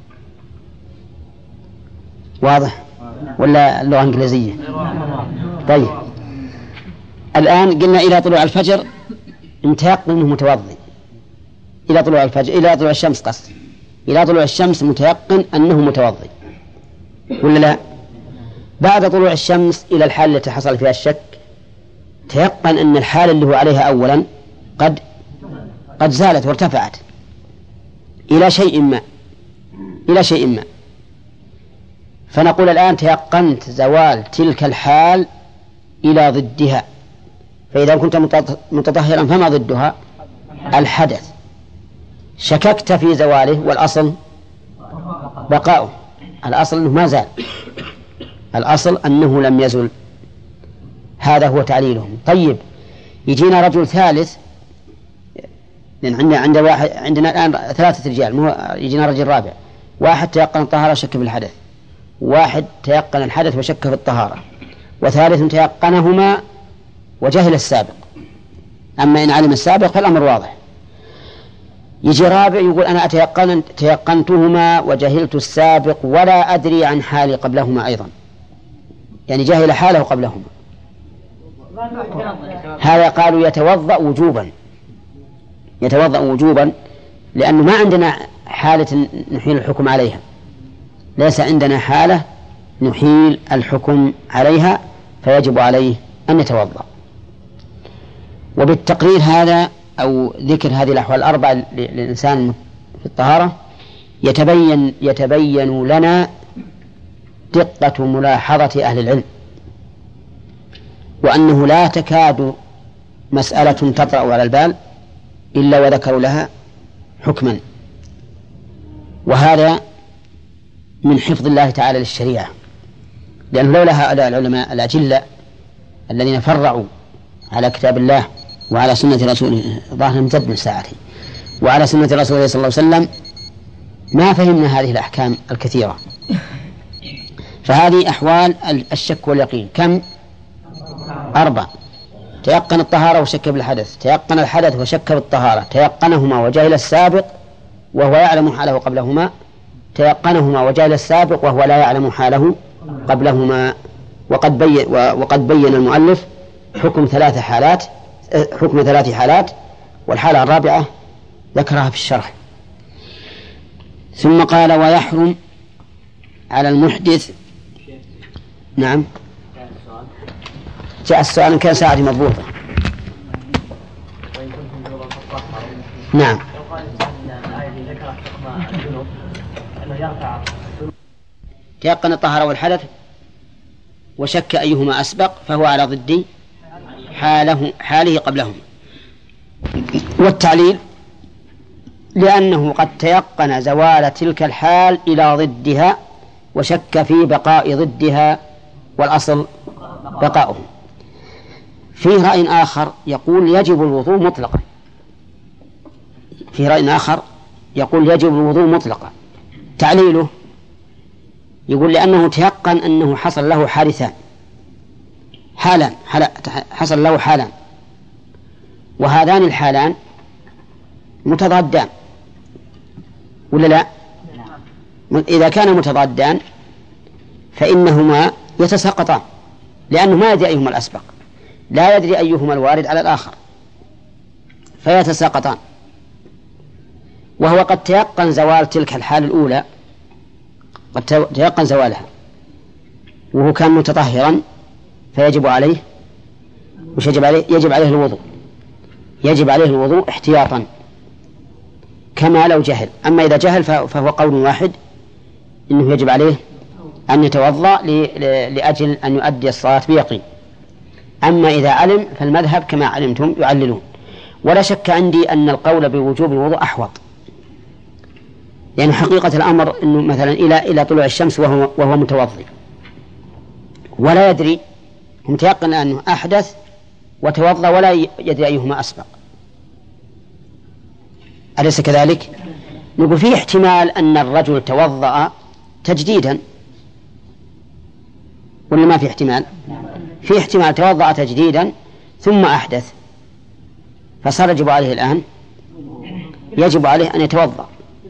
واضح ولا اللغة الإنجليزية؟ طيب الآن قلنا إلى طلوع الفجر متيقن أنه متوضئ، إلى طلوع الفجر، إلى طلوع الشمس قصد، إلى طلوع الشمس متيقن أنه متوضئ ولا لا؟ بعد طلوع الشمس إلى الحال التي حصل فيها الشك تيقن أن الحال اللي هو عليها أولا قد زالت وارتفعت إلى شيء ما، فنقول الآن تيقنت زوال تلك الحال إلى ضدها. فإذا كنت متطهرا فما ضدها؟ الحدث. شككت في زواله والأصل بقاؤه، الأصل أنه ما زال، الأصل أنه لم يزل. هذا هو تعليلهم. طيب يجينا رجل ثالث، لأن عندنا الآن 3 رجال، يجينا رجل رابع، واحد تيقن الطهارة وشك في الحدث، واحد تيقن الحدث وشك في الطهارة، وثالث تيقنهما وجهل السابق. أما إن علم السابق فالأمر واضح. يجي رابع يقول أنا تيقنتهما وجهلت السابق ولا أدري عن حالي قبلهما أيضا، يعني جهل حاله قبلهما. هذا قالوا يتوضأ وجوبا لأنه ما عندنا حالة نحيل الحكم عليها، ليس عندنا حالة نحيل الحكم عليها، فيجب عليه أن يتوضأ. وبالتقرير هذا أو ذكر هذه الأحوال الأربعة للإنسان في الطهارة يتبين لنا دقة ملاحظة أهل العلم، وأنه لا تكاد مسألة تطرأ على البال إلا وذكروا لها حكما. وهذا من حفظ الله تعالى للشريعة، لأنه لولا هؤلاء العلماء الأجلاء الذين فرعوا على كتاب الله وعلى سنة رسوله ظاهر امتد من ساعته وعلى سنة رسوله صلى الله عليه وسلم ما فهمنا هذه الأحكام الكثيرة. فهذه أحوال الشك واليقين كم؟ 4. تيقن الطهارة وشك بالحدث، تيقن الحدث وشك بالطهارة، تيقنهما وجهل السابق وهو يعلم حاله قبلهما، تيقنهما وجهل السابق وهو لا يعلم حاله قبلهما. وقد بين المؤلف حكم 3 حالات، والحالة الرابعة ذكرها في الشرح. ثم قال ويحرم على المحدث. نعم جاء السؤال إن كان ساعتي مضبوطة. نعم تيقن الطهارة والحدث وشك أيهما أسبق فهو على ضد حاله قبلهما. والتعليل لأنه قد تيقن زوال تلك الحال إلى ضدها وشك في بقاء ضدها، والأصل بقاؤه. فيه رأي آخر يقول يجب الوضوء مطلقا، تعليله يقول لأنه تيقن أنه حصل له حادثان، حصل له حالان، وهذان الحالان متضادان ولا لا؟ إذا كان متضادان فإنهما يتساقطان، لأنه ما يدري أيهما الأسبق، لا يدري أيهما الوارد على الآخر، فيتساقطان. وهو قد تيقن زوال تلك الحال الأولى، قد تيقن زوالها وهو كان متطهرا، فيجب عليه يجب عليه الوضوء احتياطا كما لو جهل. أما إذا جهل فهو قول واحد إنه يجب عليه أن يتوضأ لأجل أن يؤدي الصلاة بيقين. أما إذا علم فالمذهب كما علمتم يعللون. ولا شك عندي أن القول بوجوب الوضوء أحوط، لأن حقيقة الأمر أنه مثلا إلى طلوع الشمس وهو متوضئ ولا يدري، متيقن أنه أحدث وتوضأ ولا يدري أيهما أسبق، أليس كذلك؟ نقول فيه احتمال أن الرجل توضأ تجديدا، ولا ما في احتمال؟ في احتمال توضأ تجديدا ثم أحدث، فصار يجب عليه الآن أن يتوضأ.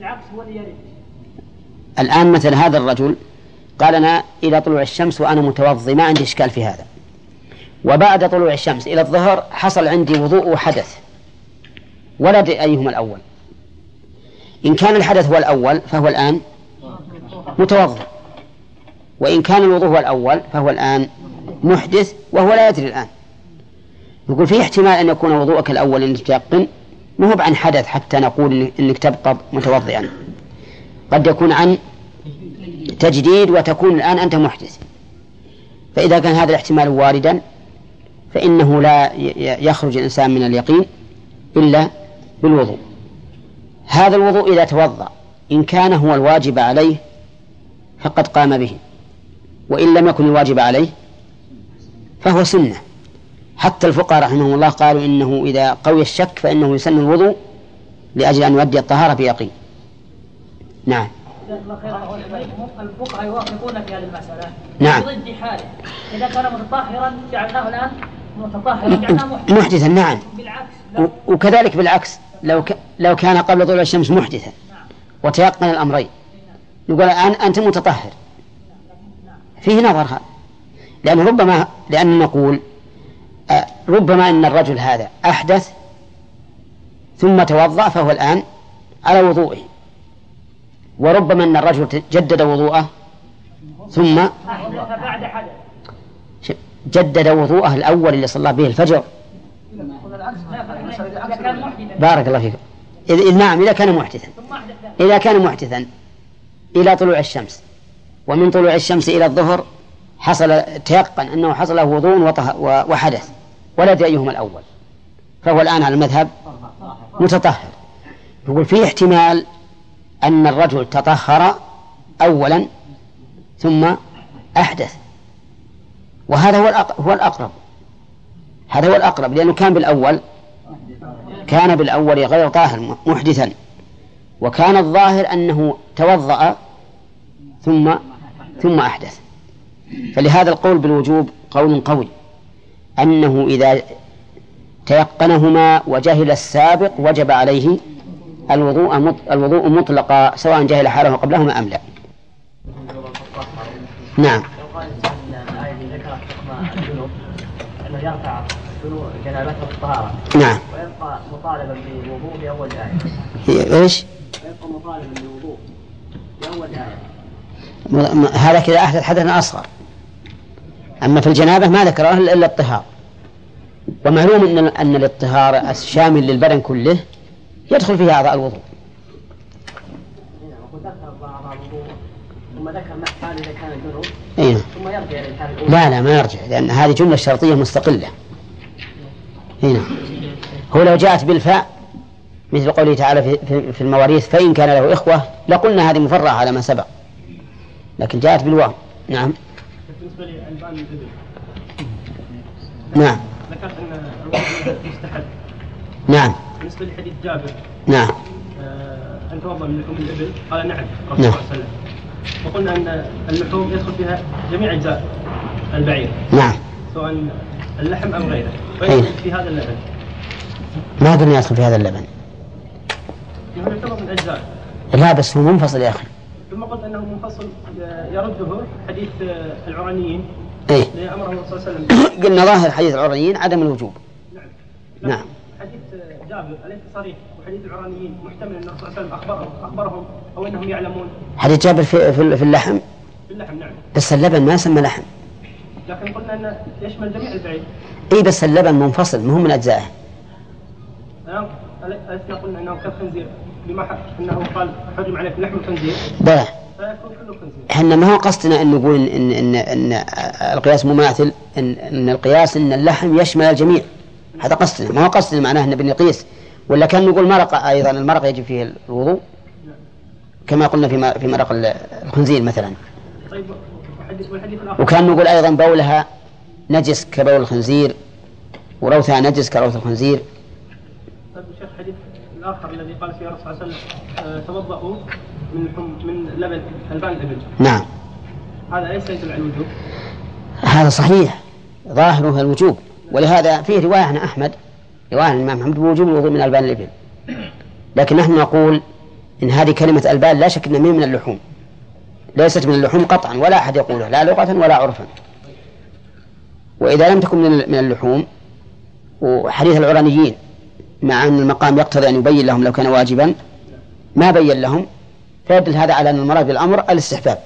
الآن مثل هذا الرجل قال أنا إلى طلوع الشمس وأنا متوضي، ما عندي إشكال في هذا، وبعد طلوع الشمس إلى الظهر حصل عندي وضوء وحدث، ولا أدري أيهما الأول. إن كان الحدث هو الأول فهو الآن متوضئ، وإن كان الوضوء هو الأول فهو الآن محدث وهو لا يدري الآن. يقول فيه احتمال أن يكون وضوءك الأول إن تيقن، ما هو عن حدث حتى نقول إنك تبقى متوضئا، قد يكون عن تجديد وتكون الآن أنت محدث. فإذا كان هذا الاحتمال واردا فإنه لا يخرج الإنسان من اليقين إلا بالوضوء. هذا الوضوء إذا توضأ إن كان هو الواجب عليه فقد قام به، وإن لم يكن الواجب عليه فهو سنة. حتى الفقهاء رحمهم الله قالوا إنه إذا قوي الشك فإنه يسن الوضوء لأجل أن يؤدي الطهارة بيقين. نعم. الفقهاء يوافقون في هذه المسألة. نعم. ضد حاله إذا كان متطهرا جعلناه الآن متطهرا جعلناه محدثا. نعم. بالعكس. وكذلك بالعكس لو كان قبل طلوع الشمس محدثا وتيقن الأمرين نقول الآن أنت متطهر، فيه نظر هذا، لأن نقول ربما أن الرجل هذا أحدث ثم توضأ فهو الآن على وضوئه، وربما أن الرجل جدد وضوءه ثم جدد وضوءه الأول اللي صلى به الفجر. بارك الله فيك. نعم، إذا كان محدثا إلى طلوع الشمس، ومن طلوع الشمس إلى الظهر حصل تيقن أنه حصل له وضوء وحدث ولا يدري أيهما الأول، فهو الآن على المذهب متطهر. يقول فيه احتمال أن الرجل تطهر أولا ثم أحدث، وهذا هو الأقرب. هذا هو الأقرب، لأنه كان بالأول غير طاهر محدثا، وكان الظاهر أنه توضأ ثم أحدث. فلهذا القول بالوجوب قول قوي، أنه إذا تيقنهما وجهل السابق وجب عليه الوضوء مطلقا سواء جهل حاله قبلهما أم لا. نعم. أنه يرفع جنابته الطهارة. نعم. ويبقى مطالبا بالوضوء في أول الآية. هي إيش؟ ويبقى مطالبا بالوضوء في أول الآية. هذا كذا أحدث حدثا أصغر، أما في الجنابة ما ذكره إلا الطهارة. ومعلوم أن الاطهار الشامل للبدن كله يدخل فيه أعضاء الوضوء. ثم ذكر حال إذا كان الجنوب ثم يرجع إلى الحال الأولى. لا ما يرجع، لأن هذه جملة شرطية مستقلة. هنا هو لو جاءت بالفاء مثل قوله تعالى في المواريث فإن كان له إخوة لقلنا هذه مفرعة على ما سبق، لكن جاءت بالواو. نعم. بالنسبة لي ألبان الإبل. نعم. ذكرت أن الوضوء مستحب. نعم. بالنسبة لحديث جابر. نعم. أن توضأ من لحوم الإبل؟ قال نعم رسول الله صلى الله عليه وسلم. وقلنا أن اللحوم يدخل فيها جميع أجزاء البعير. نعم. سواء اللحم أم غيره. ويدخل في هذا اللبن. ما قلنا يدخل في هذا اللبن. يعتبر من أجزاء. لا بس هو منفصل يا أخي. ثم قلت أنه منفصل يرده حديث العرانيين. إيه. لأمره الله صلى الله عليه وسلم. قلنا ظاهر حديث العرانيين عدم الوجوب. نعم. نعم. حديث جابر أليس صريح؟ وحديث العرانيين محتمل أن الرسول صلى الله عليه وسلم أخبرهم أو أنهم يعلمون. حديث جابر في اللحم. في اللحم نعم. بس اللبن ما سمى لحم. لكن قلنا أنه يشمل جميع البعير. إيه بس اللبن منفصل مهم من أجزائه. ألسنا قلنا أنه كالخنزير بما أنه قال حرم عليكم لحم الخنزير. بلى. فيكون كله خنزير. إحنا ما هو قصدنا أن نقول إن القياس مماثل، إن القياس إن اللحم يشمل الجميع، هذا قصدنا، ما هو قصدنا معناه إن بنقيس، ولا كان نقول مرق أيضا المرق يجب فيه الوضوء كما قلنا في مرق الخنزير مثلا. طيب والحديث الآخر. وكان نقول أيضا بولها نجس كبول الخنزير وروثها نجس كروث الخنزير. طيب الشيخ الحديث الآخر الذي قال فيه الرسول صلى الله عليه وسلم توضأوا من لبن ألبان الإبل. نعم. هذا ليس يدل على الوجوب. هذا صحيح ظاهره الوجوب، ولهذا فيه رواية عن أحمد، رواية عن الإمام أحمد بوجوب الوضوء من ألبان الإبل. لكن نحن نقول إن هذه كلمة ألبان لا شك أنها من اللحوم، ليست من اللحوم قطعا، ولا أحد يقوله لا لغة ولا عرفا. وإذا لم تكن من اللحوم، وحديث العرانيين مع أن المقام يقتضي أن يبين لهم لو كان واجبا ما بين لهم، فيدل هذا على أن المراد بالأمر الاستحباب.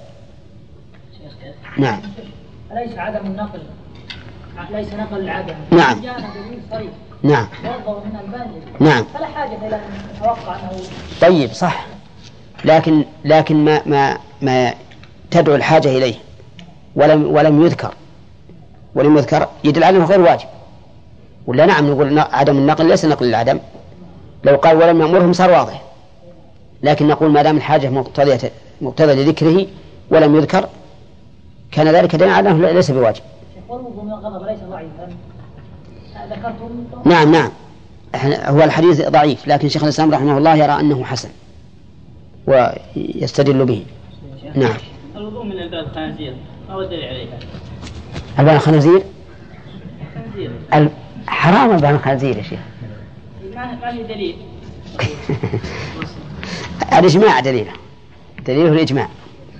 نعم. أليس عدم النقل ليس نقل العدم؟ نعم. نعم. من البان. نعم. فلا حاجة إلى أن نتوقع أنه. طيب صح، لكن ما تدعو الحاجة إليه ولم يذكر يدل على أنه غير واجب. ولا نعم نقول عدم النقل ليس نقل العدم، لو قال ولم يأمرهم صار واضح، لكن نقول ما دام الحاجة مقتضية لذكره ولم يذكر كان ذلك دليلا على أنه ليس بواجب. والوضوء من الغضب ليس ضعيفا ذكرتم. نعم هو الحديث ضعيف، لكن شيخ الإسلام رحمه الله يرى أنه حسن ويستدل به. نعم. الوضوء من ألبان الخنازير ما الدليل عليها؟ ألبان الخنازير حرام ألبان الخنازير يا شيخ. ما هي دليل؟ الإجماع دليله الإجماع.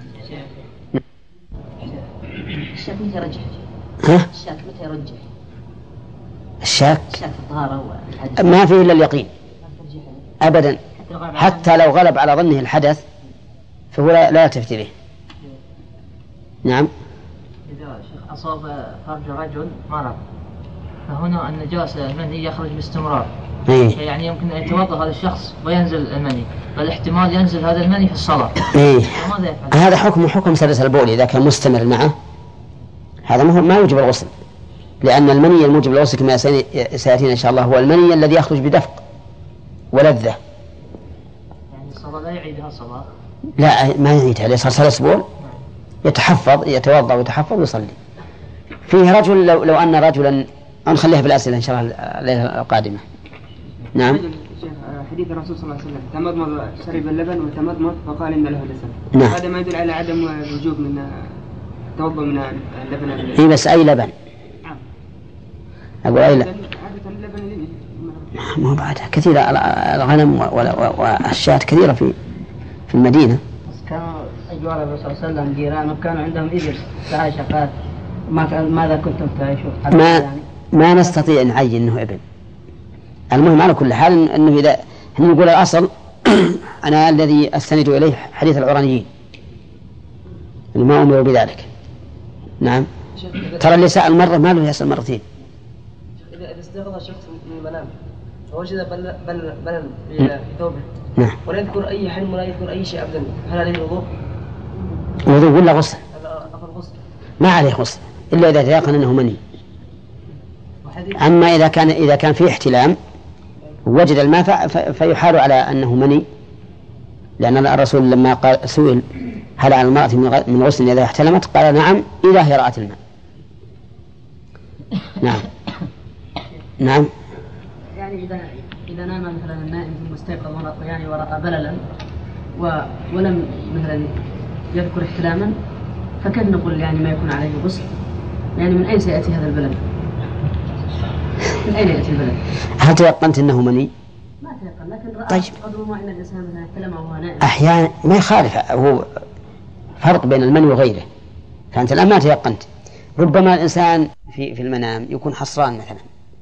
الشاك متى يرجح؟ الشاك متى يرجح؟ الشاك في الطهارة ما فيه إلا اليقين أبدا، حتى لو غلب على ظنه الحدث فهو لا يلتفت إليه. نعم. إذا شيخ أصاب فرج رجل مرض فهنا النجاسة المني يخرج باستمرار، يعني يمكن أن يتوضأ هذا الشخص وينزل المني، فالاحتمال ينزل هذا المني في الصلاة. هذا حكم سلس البول إذا كان مستمر معه، هذا ما يوجب الغسل، لأن المني الموجب للغسل كما سيأتينا إن شاء الله هو المني الذي يخرج بدفق ولذة. يعني الصلاة لا يعيدها الصلاة؟ لا ما يعيدها، إذا صار سلس بول يتحفظ، يتوضأ ويتحفظ ويصلي. فيه رجل لو أن رجلا نخليها بالأسئلة إن شاء الله الليلة القادمة. نعم. حديث الرسول صلى الله عليه وسلم تمضمض شرب اللبن وتمضمض فقال إن له دسم. نعم. هذا ما يدل على عدم الوجوب من التوضؤ من اللبن. إيه بس أي لبن؟ أقول أي لبن؟ ما بعدها كثيرة، الغنم والشاة كثيرة في المدينة. كانوا أجوار الرسول صلى الله عليه وسلم جيرانه كانوا عندهم إبل تعيش شقات، ماذا كنتم تعيشون؟ ما نستطيع أن نعين أنه ابن. المهم على كل حال أنه إذا نقول الأصل أنا الذي أستند إليه حديث العرانيين ما أمروا بذلك. نعم. ترى اللي سأل مرة ما له يسأل مرتين. إذا استيقظ شخص من المنام ووجد بلل في ثوبه ولا يذكر أي حلم ولا يذكر أي شيء أبدا، هل عليه الوضوء؟ وضوء ولا غسل؟ ما عليه غسل إلا إذا تيقن أنه مني. أما إذا كان فيه احتلام وجد الماء فيحال على أنه مني، لأن الرسول لما سئل هل على المرأة من غسل إذا احتلمت قال نعم إذا هي رأت الماء. نعم. نعم. يعني إذا نام مثلا النائم ثم استيقظ يعني ورأى بللا ولم مثلا يذكر احتلاما، فكيف نقول يعني ما يكون عليه غسل؟ يعني من أين سيأتي هذا البلل؟ من أين يأتي البلل؟ هل تيقنت أنه مني؟ ما تيقن، لكن رأى طيب. قدر ما إن الإنسان مثلا احتلم وهو نائم. أحيانا ما يخالف، هو فرق بين المني وغيره، فأنت الآن ما تيقنت. ربما الإنسان في المنام يكون حصران مثلا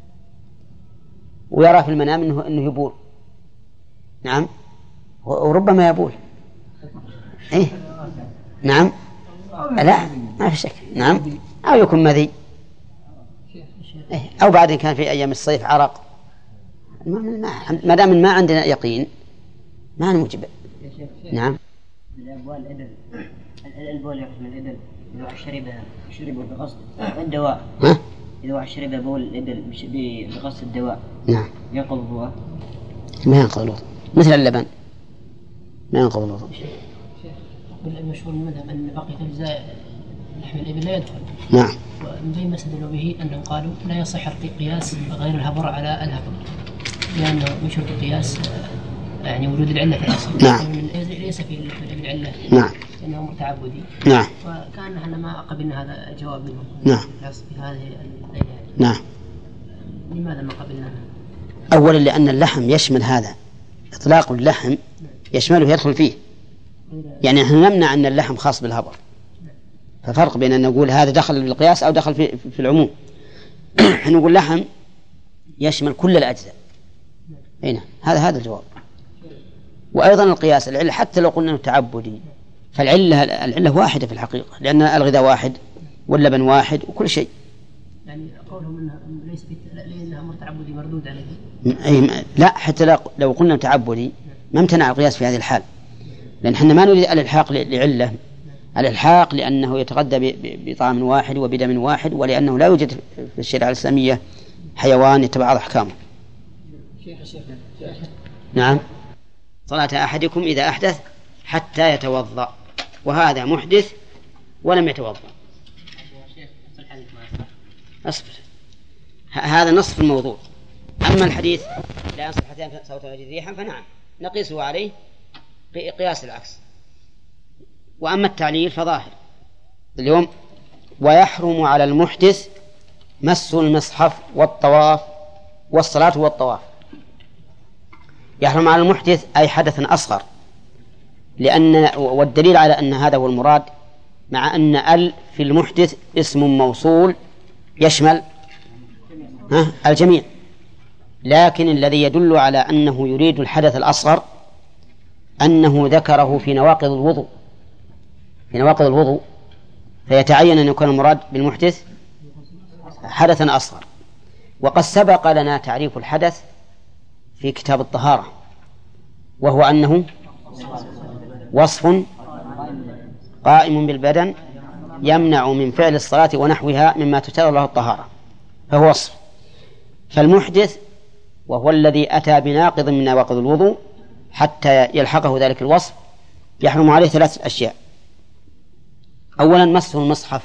ويرى في المنام أنه يبول. نعم. وربما يبول. إيه؟ نعم. لا ما في شك. نعم. أو يكون مذي. إيه؟ أو بعد كان في أيام الصيف عرق. ما دام ما عندنا يقين ما نوجب. نعم. الأبوال البول يخرج من الإبل إذا واحد شربه بقصد الدواء. إذا واحد شرب بول الإبل بقصد الدواء. نعم. ينقض الوضوء؟ ما ينقض الوضوء مثل اللبن ما ينقض الوضوء. المشهور المذهب أن بقية أجزاء لحم الإبل لا يدخل. نعم. ومن بين ما استدلوا به أنهم قالوا لا يصح قياس غير الهبر على الهبر، لأنه من شرط القياس يعني وجود العلة في الأصل. نعم. ليس في العلة. نعم. لأنه أمر تعبدي. نعم. وكان احنا ما قبلنا هذا الجواب منهم. نعم. في هذه الليلة. نعم. لماذا ما قبلنا؟ أولا لأن اللحم يشمل هذا، إطلاق اللحم يشمله يدخل فيه، يعني نحن نمنع أن اللحم خاص بالهبر، ففرق بين أن نقول هذا دخل بالقياس أو دخل في العموم. نقول لحم يشمل كل الأجزاء. هنا هذا الجواب. وأيضا القياس العلة حتى لو قلنا تعبدي فالعلة واحدة في الحقيقة، لأن الغذاء واحد واللبن واحد وكل شيء. يعني قولهم انها ليس لانها امر تعبدي مردود عليه. لا، حتى لو قلنا تعبدي ما امتنع القياس في هذه الحال، لأن احنا ما نريد الإلحاق لعلة، الإلحاق لأنه يتغذى بطعام واحد وبدم واحد، ولأنه لا يوجد في الشريعة الإسلامية حيوان يتبع أحكامه. نعم. صلاة أحدكم إذا أحدث حتى يتوضأ، وهذا محدث ولم يتوضأ. أصبر، هذا نصف الموضوع. أما الحديث لا ينصح حتى صوته يجد ريحا فنعم نقيسه عليه قياس العكس. وأما التعليل فظاهر اليوم: ويحرم على المحدث مس المصحف والطواف والصلاة والطواف. يحرم على المحدث أي حدث أصغر، والدليل على أن هذا هو المراد مع أن ال في المحدث اسم موصول يشمل الجميع، لكن الذي يدل على أنه يريد الحدث الأصغر أنه ذكره في نواقض الوضوء، فيتعين أن يكون المراد بالمحدث حدثا أصغر. وقد سبق لنا تعريف الحدث في كتاب الطهارة، وهو أنه وصف قائم بالبدن يمنع من فعل الصلاة ونحوها مما تشترط له الطهارة، فهو وصف. فالمحدث وهو الذي أتى بناقض من نواقض الوضوء حتى يلحقه ذلك الوصف يحرم عليه 3 أشياء. أولا مسه المصحف.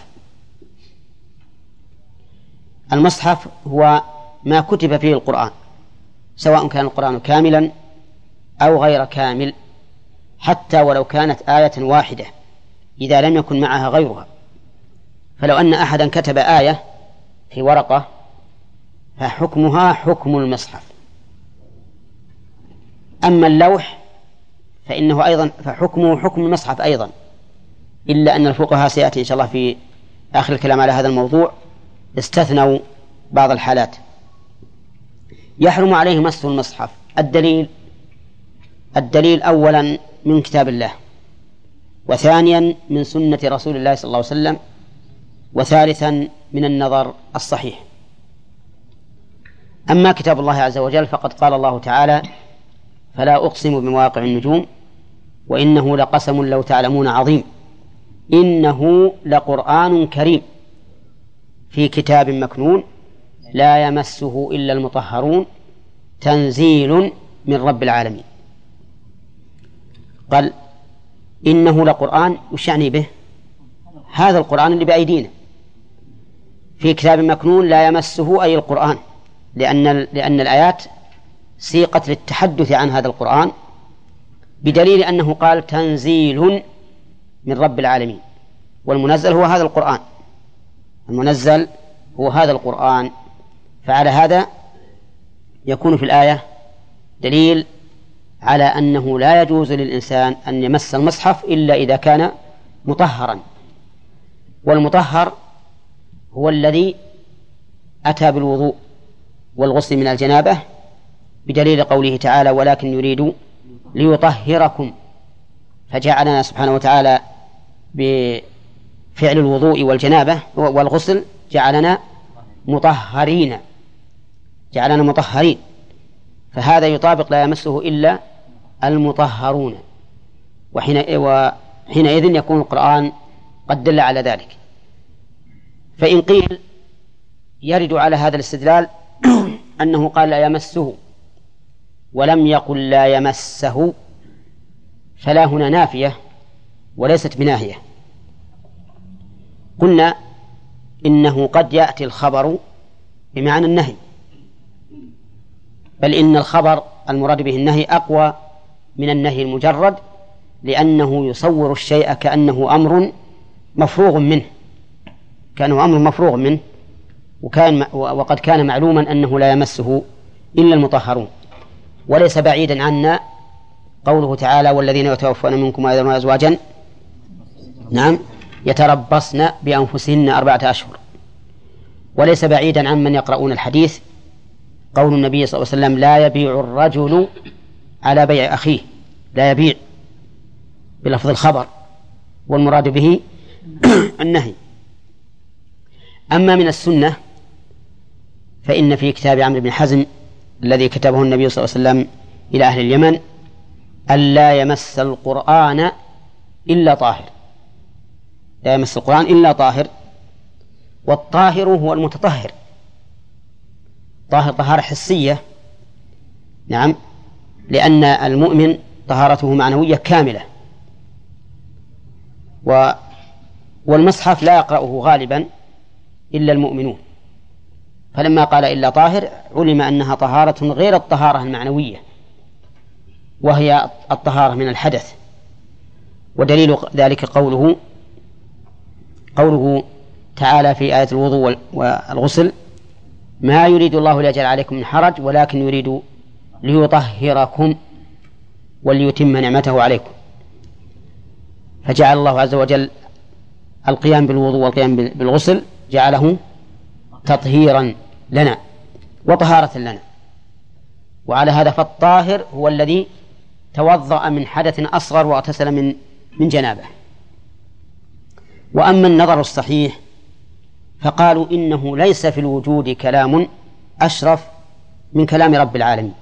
المصحف هو ما كتب فيه القرآن، سواء كان القرآن كاملا أو غير كامل، حتى ولو كانت آية واحدة إذا لم يكن معها غيرها. فلو أن أحدا كتب آية في ورقة فحكمها حكم المصحف. أما اللوح فإنه أيضا فحكمه حكم المصحف أيضا، إلا أن الفقهاء سيأتي إن شاء الله في آخر الكلام على هذا الموضوع استثنوا بعض الحالات. يحرم عليه مس المصحف. الدليل أولا من كتاب الله، وثانيا من سنة رسول الله صلى الله عليه وسلم، وثالثا من النظر الصحيح. أما كتاب الله عز وجل فقد قال الله تعالى: فلا أقسم بمواقع النجوم وإنه لقسم لو تعلمون عظيم إنه لقرآن كريم في كتاب مكنون لا يمسه إلا المطهرون تنزيل من رب العالمين. قال إنه لقرآن، وش يعني به؟ هذا القرآن اللي بأيدينا في كتاب مكنون لا يمسه أي القرآن، لأن الآيات سيقت للتحدث عن هذا القرآن، بدليل أنه قال تنزيل من رب العالمين، والمنزل هو هذا القرآن، المنزل هو هذا القرآن. فعلى هذا يكون في الآية دليل على أنه لا يجوز للإنسان أن يمس المصحف إلا إذا كان مطهرا، والمطهر هو الذي أتى بالوضوء والغسل من الجنابة، بدليل قوله تعالى: ولكن يريد ليطهركم، فجعلنا سبحانه وتعالى بفعل الوضوء والجنابة والغسل جعلنا مطهرين، فهذا يطابق لا يمسه إلا المطهرون، وحينئذ يكون القرآن قد دل على ذلك. فإن قيل يرد على هذا الاستدلال أنه قال لا يمسه ولم يقل لا يمسه، فلا هنا نافية وليست بناهية. قلنا إنه قد يأتي الخبر بمعنى النهي، بل إن الخبر المراد به النهي أقوى من النهي المجرد، لأنه يصور الشيء كأنه أمر مفروغ منه، وقد كان معلوما أنه لا يمسه إلا المطهرون. وليس بعيدا عنا قوله تعالى: والذين يتوفون منكم ويذرون أزواجا يتربصن بأنفسهن 4 أشهر. وليس بعيدا عن من يقرؤون الحديث قول النبي صلى الله عليه وسلم: لا يبيع الرجل على بيع أخيه، لا يبيع بلفظ الخبر، والمراد به النهي. أما من السنة فإن في كتاب عمرو بن حزم الذي كتبه النبي صلى الله عليه وسلم إلى أهل اليمن: ألا يمس القرآن إلا طاهر، لا يمس القرآن إلا طاهر. والطاهر هو المتطهر، طاهر طهارة حسية، نعم، لأن المؤمن طهارته معنوية كاملة. والمصحف لا يقرأه غالبا إلا المؤمنون، فلما قال إلا طاهر علم أنها طهارة غير الطهارة المعنوية، وهي الطهارة من الحدث. ودليل ذلك قوله تعالى في آية الوضوء والغسل: ما يريد الله ليجعل عليكم من حرج ولكن يريد ليطهركم وليتم نعمته عليكم. فجعل الله عز وجل القيام بالوضوء والقيام بالغسل جعله تطهيرا لنا وطهارة لنا. وعلى هذا فالطاهر هو الذي توضأ من حدث أصغر واغتسل من جنابه. وأما النظر الصحيح فقالوا إنه ليس في الوجود كلام أشرف من كلام رب العالمين.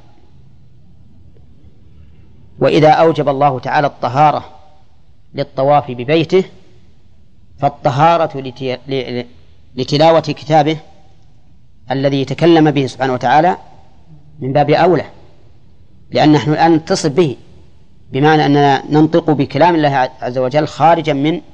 وإذا أوجب الله تعالى الطهارة للطواف ببيته فالطهارة لتلاوة كتابه الذي تكلم به سبحانه وتعالى من باب أولى، لأن نحن الآن نتصف به، بمعنى أننا ننطق بكلام الله عز وجل خارجا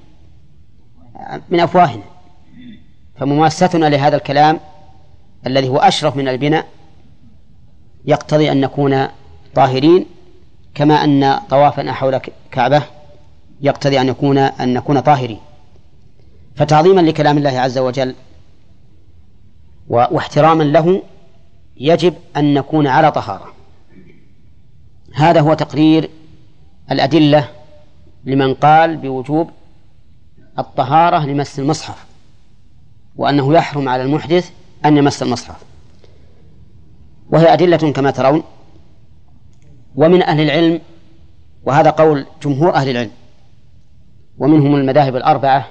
من أفواهنا، فمماستنا لهذا الكلام الذي هو أشرف من البناء يقتضي أن نكون طاهرين، كما أن طوافنا حول كعبة يقتضي أن نكون طاهرين. فتعظيما لكلام الله عز وجل واحتراما له يجب أن نكون على طهارة. هذا هو تقرير الأدلة لمن قال بوجوب الطهارة لمس المصحف، وأنه يحرم على المحدث أن يمس المصحف، وهي أدلة كما ترون. ومن أهل العلم، وهذا قول جمهور أهل العلم ومنهم المذاهب الأربعة،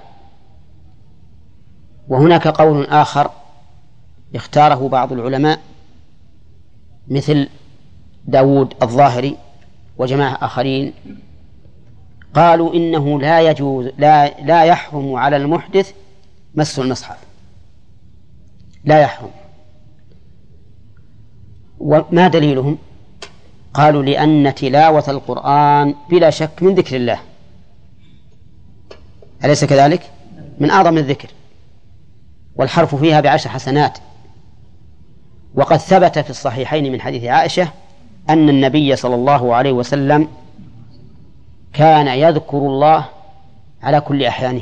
وهناك قول آخر اختاره بعض العلماء مثل داود الظاهري وجماعة آخرين، قالوا إنه لا يجوز لا يحرم على المحدث مس المصحف، لا يحرم. وما دليلهم؟ قالوا لأن تلاوة القرآن بلا شك من ذكر الله، أليس كذلك؟ من أعظم الذكر، والحرف فيها ب10 حسنات. وقد ثبت في الصحيحين من حديث عائشة أن النبي صلى الله عليه وسلم كان يذكر الله على كل أحيانه.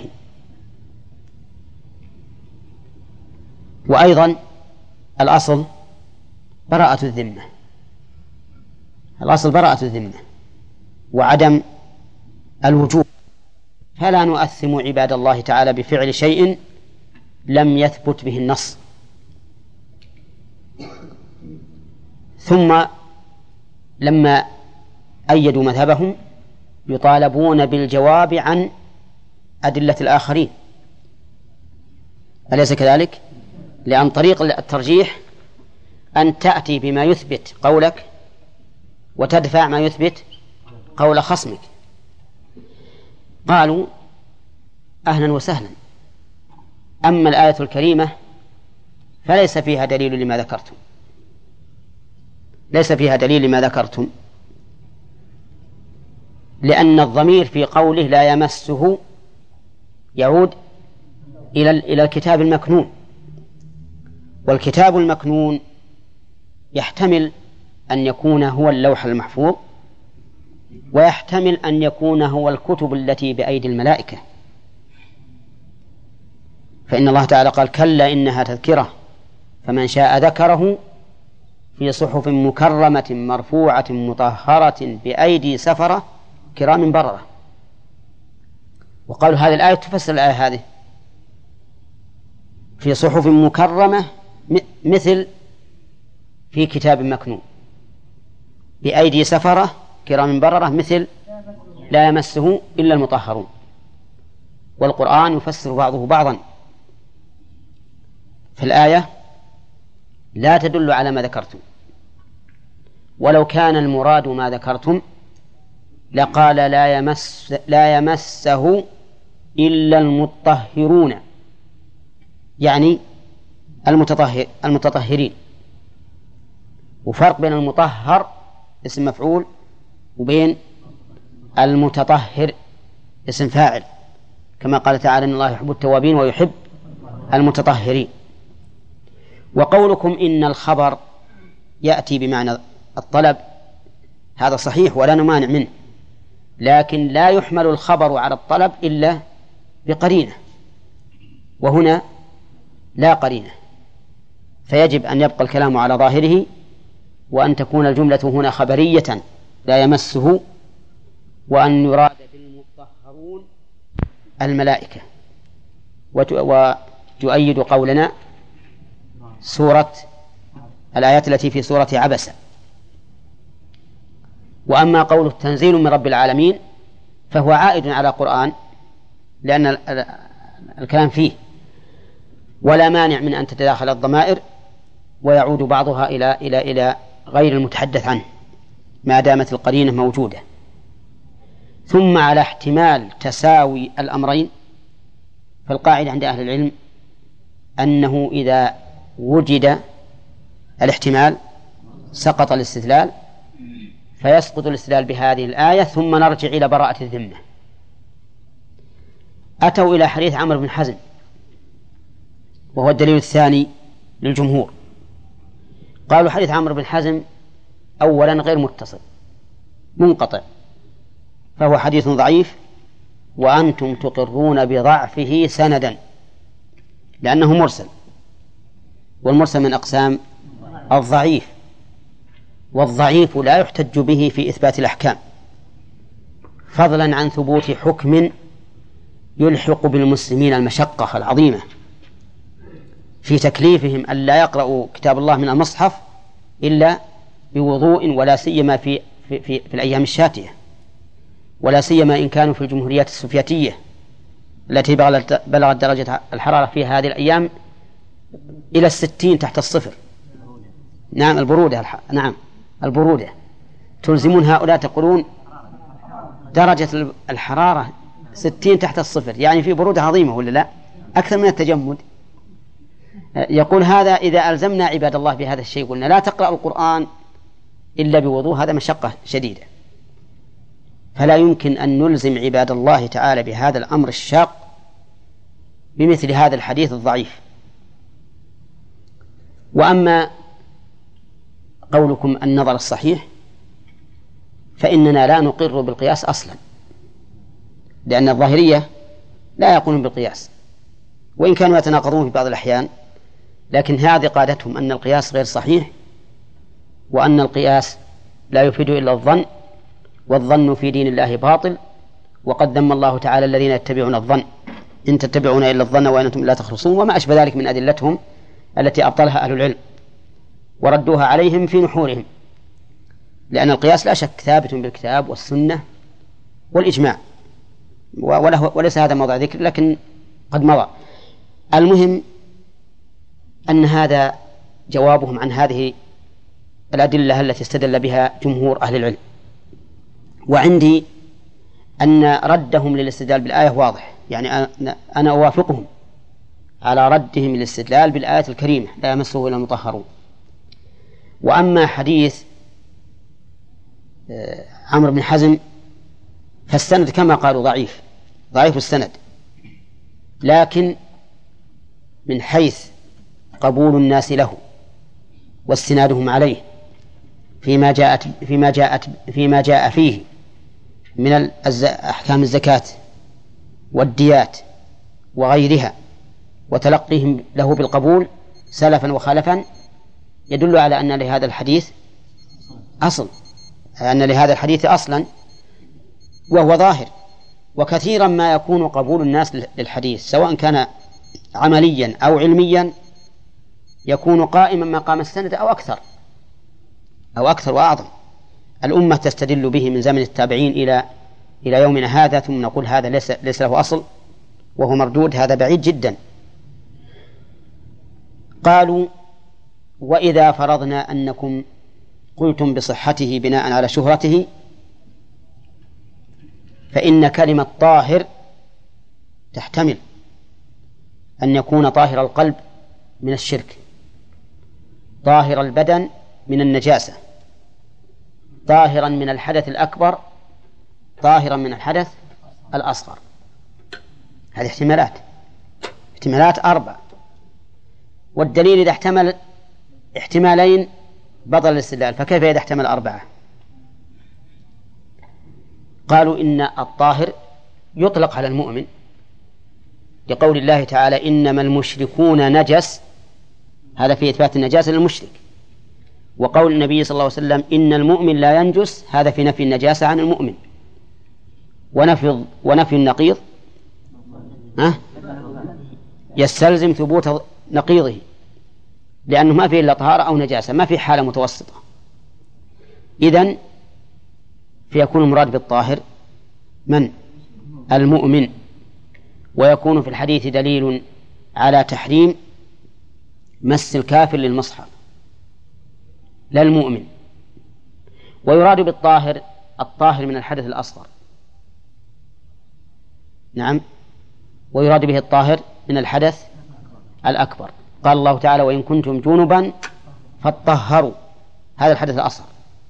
وأيضا الأصل براءة الذمة، الأصل براءة الذمة وعدم الوجوب، فلا نؤثم عباد الله تعالى بفعل شيء لم يثبت به النص. ثم لما أيدوا مذهبهم يطالبون بالجواب عن أدلة الآخرين، أليس كذلك؟ لأن طريق الترجيح أن تأتي بما يثبت قولك وتدفع ما يثبت قول خصمك. قالوا أهلا وسهلا، أما الآية الكريمة فليس فيها دليل لما ذكرتم، ليس فيها دليل لما ذكرتم، لأن الضمير في قوله لا يمسه يعود إلى الكتاب المكنون. والكتاب المكنون يحتمل أن يكون هو اللوح المحفوظ، ويحتمل أن يكون هو الكتب التي بأيدي الملائكة، فإن الله تعالى قال: كلا إنها تذكرة فمن شاء ذكره في صحف مكرمة مرفوعة مطهرة بأيدي سفرة كرام بررة. وقالوا هذه الآية تفسر الآية هذه في صحف مكرمة مثل في كتاب مكنون، بأيدي سفرة كرام بررة مثل لا يمسه إلا المطهرون. والقرآن يفسر بعضه بعضا، في لا تدل على ما ذكرتم، ولو كان المراد ما ذكرتم لقال لا يمسه إلا المطهرون، يعني المتطهرين. وفرق بين المطهر اسم مفعول وبين المتطهر اسم فاعل، كما قال تعالى: إن الله يحب التوابين ويحب المتطهرين. وقولكم إن الخبر يأتي بمعنى الطلب هذا صحيح ولا نمانع منه، لكن لا يحمل الخبر على الطلب إلا بقرينة، وهنا لا قرينة، فيجب أن يبقى الكلام على ظاهره، وأن تكون الجملة هنا خبرية لا يمسه، وأن يراد بالمطهرون الملائكة. وتؤيد قولنا الآيات التي في سورة عبسة. وأما قوله تنزيل من رب العالمين فهو عائد على القرآن، لأن الكلام فيه، ولا مانع من أن تتداخل الضمائر ويعود بعضها إلى غير المتحدث عنه ما دامت القرينة موجودة. ثم على احتمال تساوي الأمرين، فالقاعدة عند أهل العلم أنه إذا وجد الاحتمال سقط الاستدلال، فيسقط الاستدلال بهذه الآية، ثم نرجع إلى براءة الذمة. أتوا إلى حديث عمرو بن حزم، وهو الدليل الثاني للجمهور. قالوا حديث عمرو بن حزم أولا غير متصل، منقطع، فهو حديث ضعيف، وأنتم تقرون بضعفه سندا لأنه مرسل، والمرسل من أقسام الضعيف، والضعيف لا يحتج به في إثبات الأحكام، فضلا عن ثبوت حكم يلحق بالمسلمين المشقة العظيمة في تكليفهم أن لا يقرأوا كتاب الله من المصحف إلا بوضوء، ولا سيما في الأيام الشاتية، ولا سيما إن كانوا في الجمهوريات السوفيتية التي بلغت درجة الحرارة في هذه الأيام إلى 60 تحت الصفر. نعم البرودة، نعم البرودة تلزمون هؤلاء، تقولون درجة الحرارة 60 تحت الصفر، يعني في برودة عظيمة ولا لا؟ أكثر من التجمد. يقول هذا إذا ألزمنا عباد الله بهذا الشيء قلنا لا تقرأ القرآن إلا بوضوء، هذا مشقة شديدة، فلا يمكن أن نلزم عباد الله تعالى بهذا الأمر الشاق بمثل هذا الحديث الضعيف. وأما قولكم النظر الصحيح فإننا لا نقر بالقياس أصلا، لأن الظاهرية لا يقولون بالقياس، وإن كانوا يتناقضون في بعض الأحيان، لكن هذه قادتهم أن القياس غير صحيح، وأن القياس لا يفيد إلا الظن، والظن في دين الله باطل، وقد ذم الله تعالى الذين يتبعون الظن إن تتبعون إلا الظن وإن أنتم لا تخرصون، وما أشبه ذلك من أدلتهم التي أبطلها أهل العلم وردوها عليهم في نحورهم، لأن القياس لا شك ثابت بالكتاب والسنة والإجماع، وليس هذا موضع ذكر لكن قد مضى. المهم أن هذا جوابهم عن هذه الأدلة التي استدل بها جمهور أهل العلم. وعندي أن ردهم للاستدلال بالآية واضح، يعني أنا أوافقهم على ردهم للاستدلال بالآية الكريمة لا يمسه إلا المطهرون. وأما حديث عمرو بن حزم فالسند كما قالوا ضعيف السند، لكن من حيث قبول الناس له واستنادهم عليه فيما جاء فيه من أحكام الزكاة والديات وغيرها، وتلقيهم له بالقبول سلفا وخلفا، يدل على أن لهذا الحديث أصل، أن لهذا الحديث أصلا وهو ظاهر. وكثيرا ما يكون قبول الناس للحديث سواء كان عمليا أو علميا يكون قائما مقام السند أو أكثر وأعظم. الأمة تستدل به من زمن التابعين إلى يومنا هذا، ثم نقول هذا ليس له أصل وهو مردود، هذا بعيد جدا. قالوا: وإذا فرضنا أنكم قلتم بصحته بناء على شهرته، فإن كلمة طاهر تحتمل أن يكون طاهر القلب من الشرك، طاهر البدن من النجاسة، طاهرا من الحدث الأكبر، طاهرا من الحدث الأصغر. هذه احتمالات 4، والدليل إذا احتمل احتمالين بطل الاستدلال، فكيف إذا احتمل 4؟ قالوا إن الطاهر يطلق على المؤمن لقول الله تعالى: إنما المشركون نجس، هذا في إثبات النجاسة للمشرك. وقول النبي صلى الله عليه وسلم: إن المؤمن لا ينجس، هذا في نفي النجاسة عن المؤمن. ونفي النقيض يستلزم ثبوت نقيضه، لأنه ما فيه إلا طهارة أو نجاسة، ما فيه حالة متوسطة. إذن فيكون المراد بالطاهر من؟ المؤمن. ويكون في الحديث دليل على تحريم مس الكافر للمصحف لا المؤمن. ويراد بالطاهر الطاهر من الحدث الأصغر، نعم، ويراد به الطاهر من الحدث الأكبر. قال الله تعالى: وإن كنتم جنبا فاطهروا، هذا الحدث الأصغر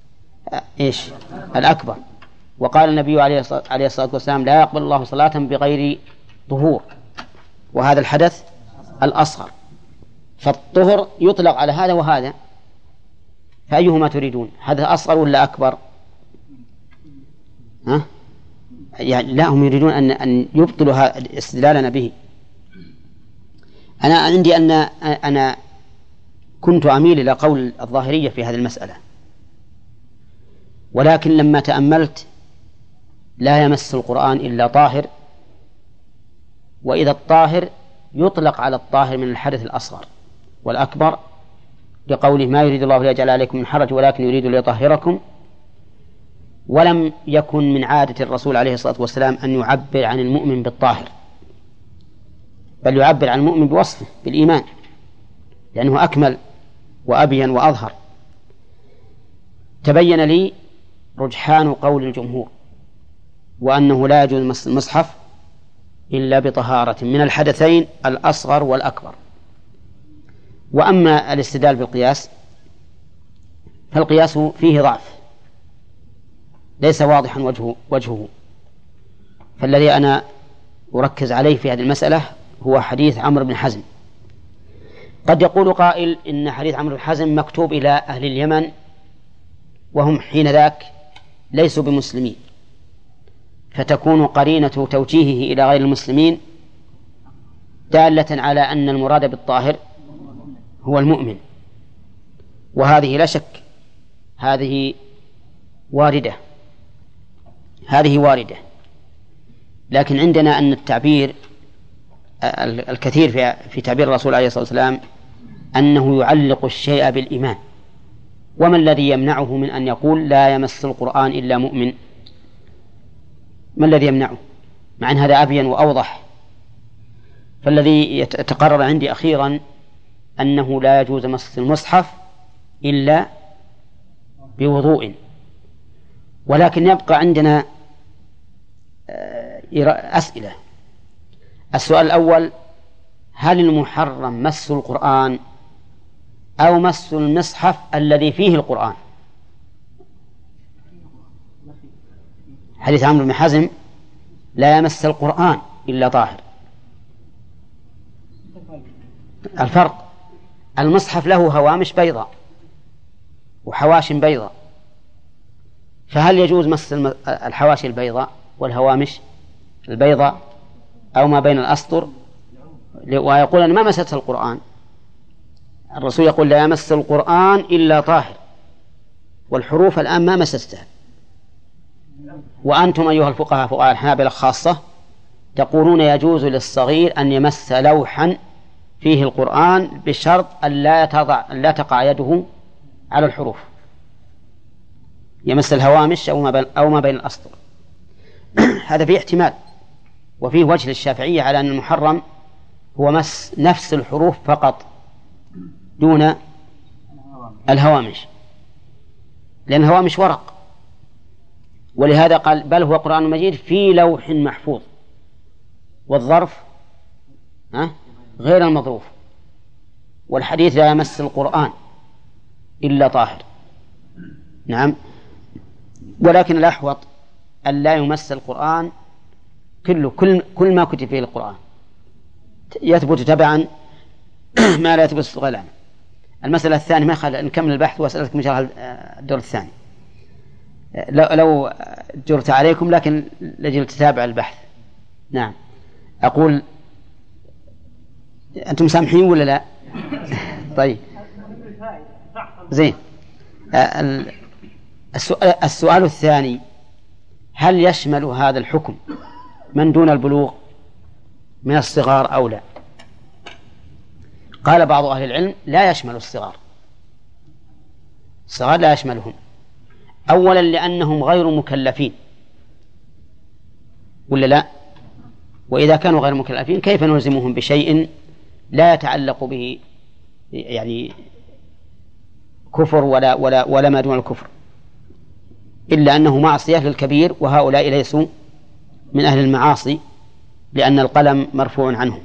الأكبر. وقال النبي عليه الصلاة والسلام: لا يقبل الله صلاة بغير طهور، وهذا الحدث الأصغر. فالطهر يطلق على هذا وهذا، فأيهما تريدون؟ حدث أصغر ولا أكبر؟ يعني لا، هم يريدون أن يبطلوا استدلالنا به. أنا عندي أنا كنت أميل إلى قول الظاهرية في هذه المسألة، ولكن لما تأملت لا يمس القرآن إلا طاهر، وإذا الطاهر يطلق على الطاهر من الحدث الأصغر والأكبر، لقوله: ما يريد الله ليجعل عليكم من حرج ولكن يريد ليطهركم. ولم يكن من عادة الرسول عليه الصلاة والسلام أن يعبر عن المؤمن بالطاهر، بل يعبر عن المؤمن بوصفه بالإيمان، لأنه أكمل وأبين وأظهر. تبين لي رجحان قول الجمهور، وأنه لا يجوز مس المصحف إلا بطهارة من الحدثين الأصغر والأكبر. وأما الاستدلال بالقياس فالقياس فيه ضعف، ليس واضحا وجهه. فالذي أنا أركز عليه في هذه المسألة هو حديث عمرو بن حزم. قد يقول قائل إن حديث عمرو بن حزم مكتوب إلى أهل اليمن، وهم حين ذاك ليسوا بمسلمين، فتكون قرينة توجيهه إلى غير المسلمين دالة على أن المراد بالطاهر هو المؤمن. وهذه لا شك هذه واردة، لكن عندنا أن التعبير الكثير في تعبير الرسول عليه الصلاة والسلام أنه يعلق الشيء بالإيمان. وما الذي يمنعه من أن يقول لا يمس القرآن إلا مؤمن؟ ما الذي يمنعه؟ مع أن هذا أبين وأوضح. فالذي يتقرر عندي أخيرا أنه لا يجوز مس المصحف إلا بوضوء. ولكن يبقى عندنا أسئلة. السؤال الأول: هل المحرم مس القرآن أو مس المصحف الذي فيه القرآن؟ حديث عمرو بن حزم لا يمس القرآن إلا طاهر، الفرق المصحف له هوامش بيضاء وحواشي بيضاء، فهل يجوز مس الحواشي البيضاء والهوامش البيضاء أو ما بين الأسطر؟ ويقول أن ما مسست القرآن، الرسول يقول لا يمس القرآن إلا طاهر، والحروف الآن ما مسستها. وأنتم أيها الفقهاء فقهاء الحنابلة خاصة تقولون يجوز للصغير أن يمس لوحا فيه القرآن بشرط أن لا تقع يده على الحروف، يمس الهوامش أو ما بين الأسطر. هذا فيه احتمال، وفيه وجه للشافعية على أن المحرم هو مس نفس الحروف فقط دون الهوامش، لأن الهوامش ورق، ولهذا قال بل هو قرآن مجيد في لوح محفوظ، والظرف غير المظروف، والحديث لا يمس القرآن إلا طاهر. نعم، ولكن الأحوط أن لا يمس القرآن كل ما كتب فيه القرآن، يثبت تبعا ما لا يثبت غير عنه. المسألة الثانية ما خلى نكمل البحث وأسألكم إن شاء الله الدور الثاني لو جرت عليكم، لكن لجل تتابع البحث. نعم، أقول أنتم سامحين ولا لا؟ طيب زين. السؤال الثاني: هل يشمل هذا الحكم من دون البلوغ من الصغار أو لا؟ قال بعض أهل العلم لا يشمل الصغار لا يشملهم، أولا لأنهم غير مكلفين، ولا لا؟ وإذا كانوا غير مكلفين كيف نلزمهم بشيء لا يتعلق به يعني كفر ولا ما دون الكفر، إلا أنه معصية للكبير، وهؤلاء ليسوا من أهل المعاصي لأن القلم مرفوع عنهم.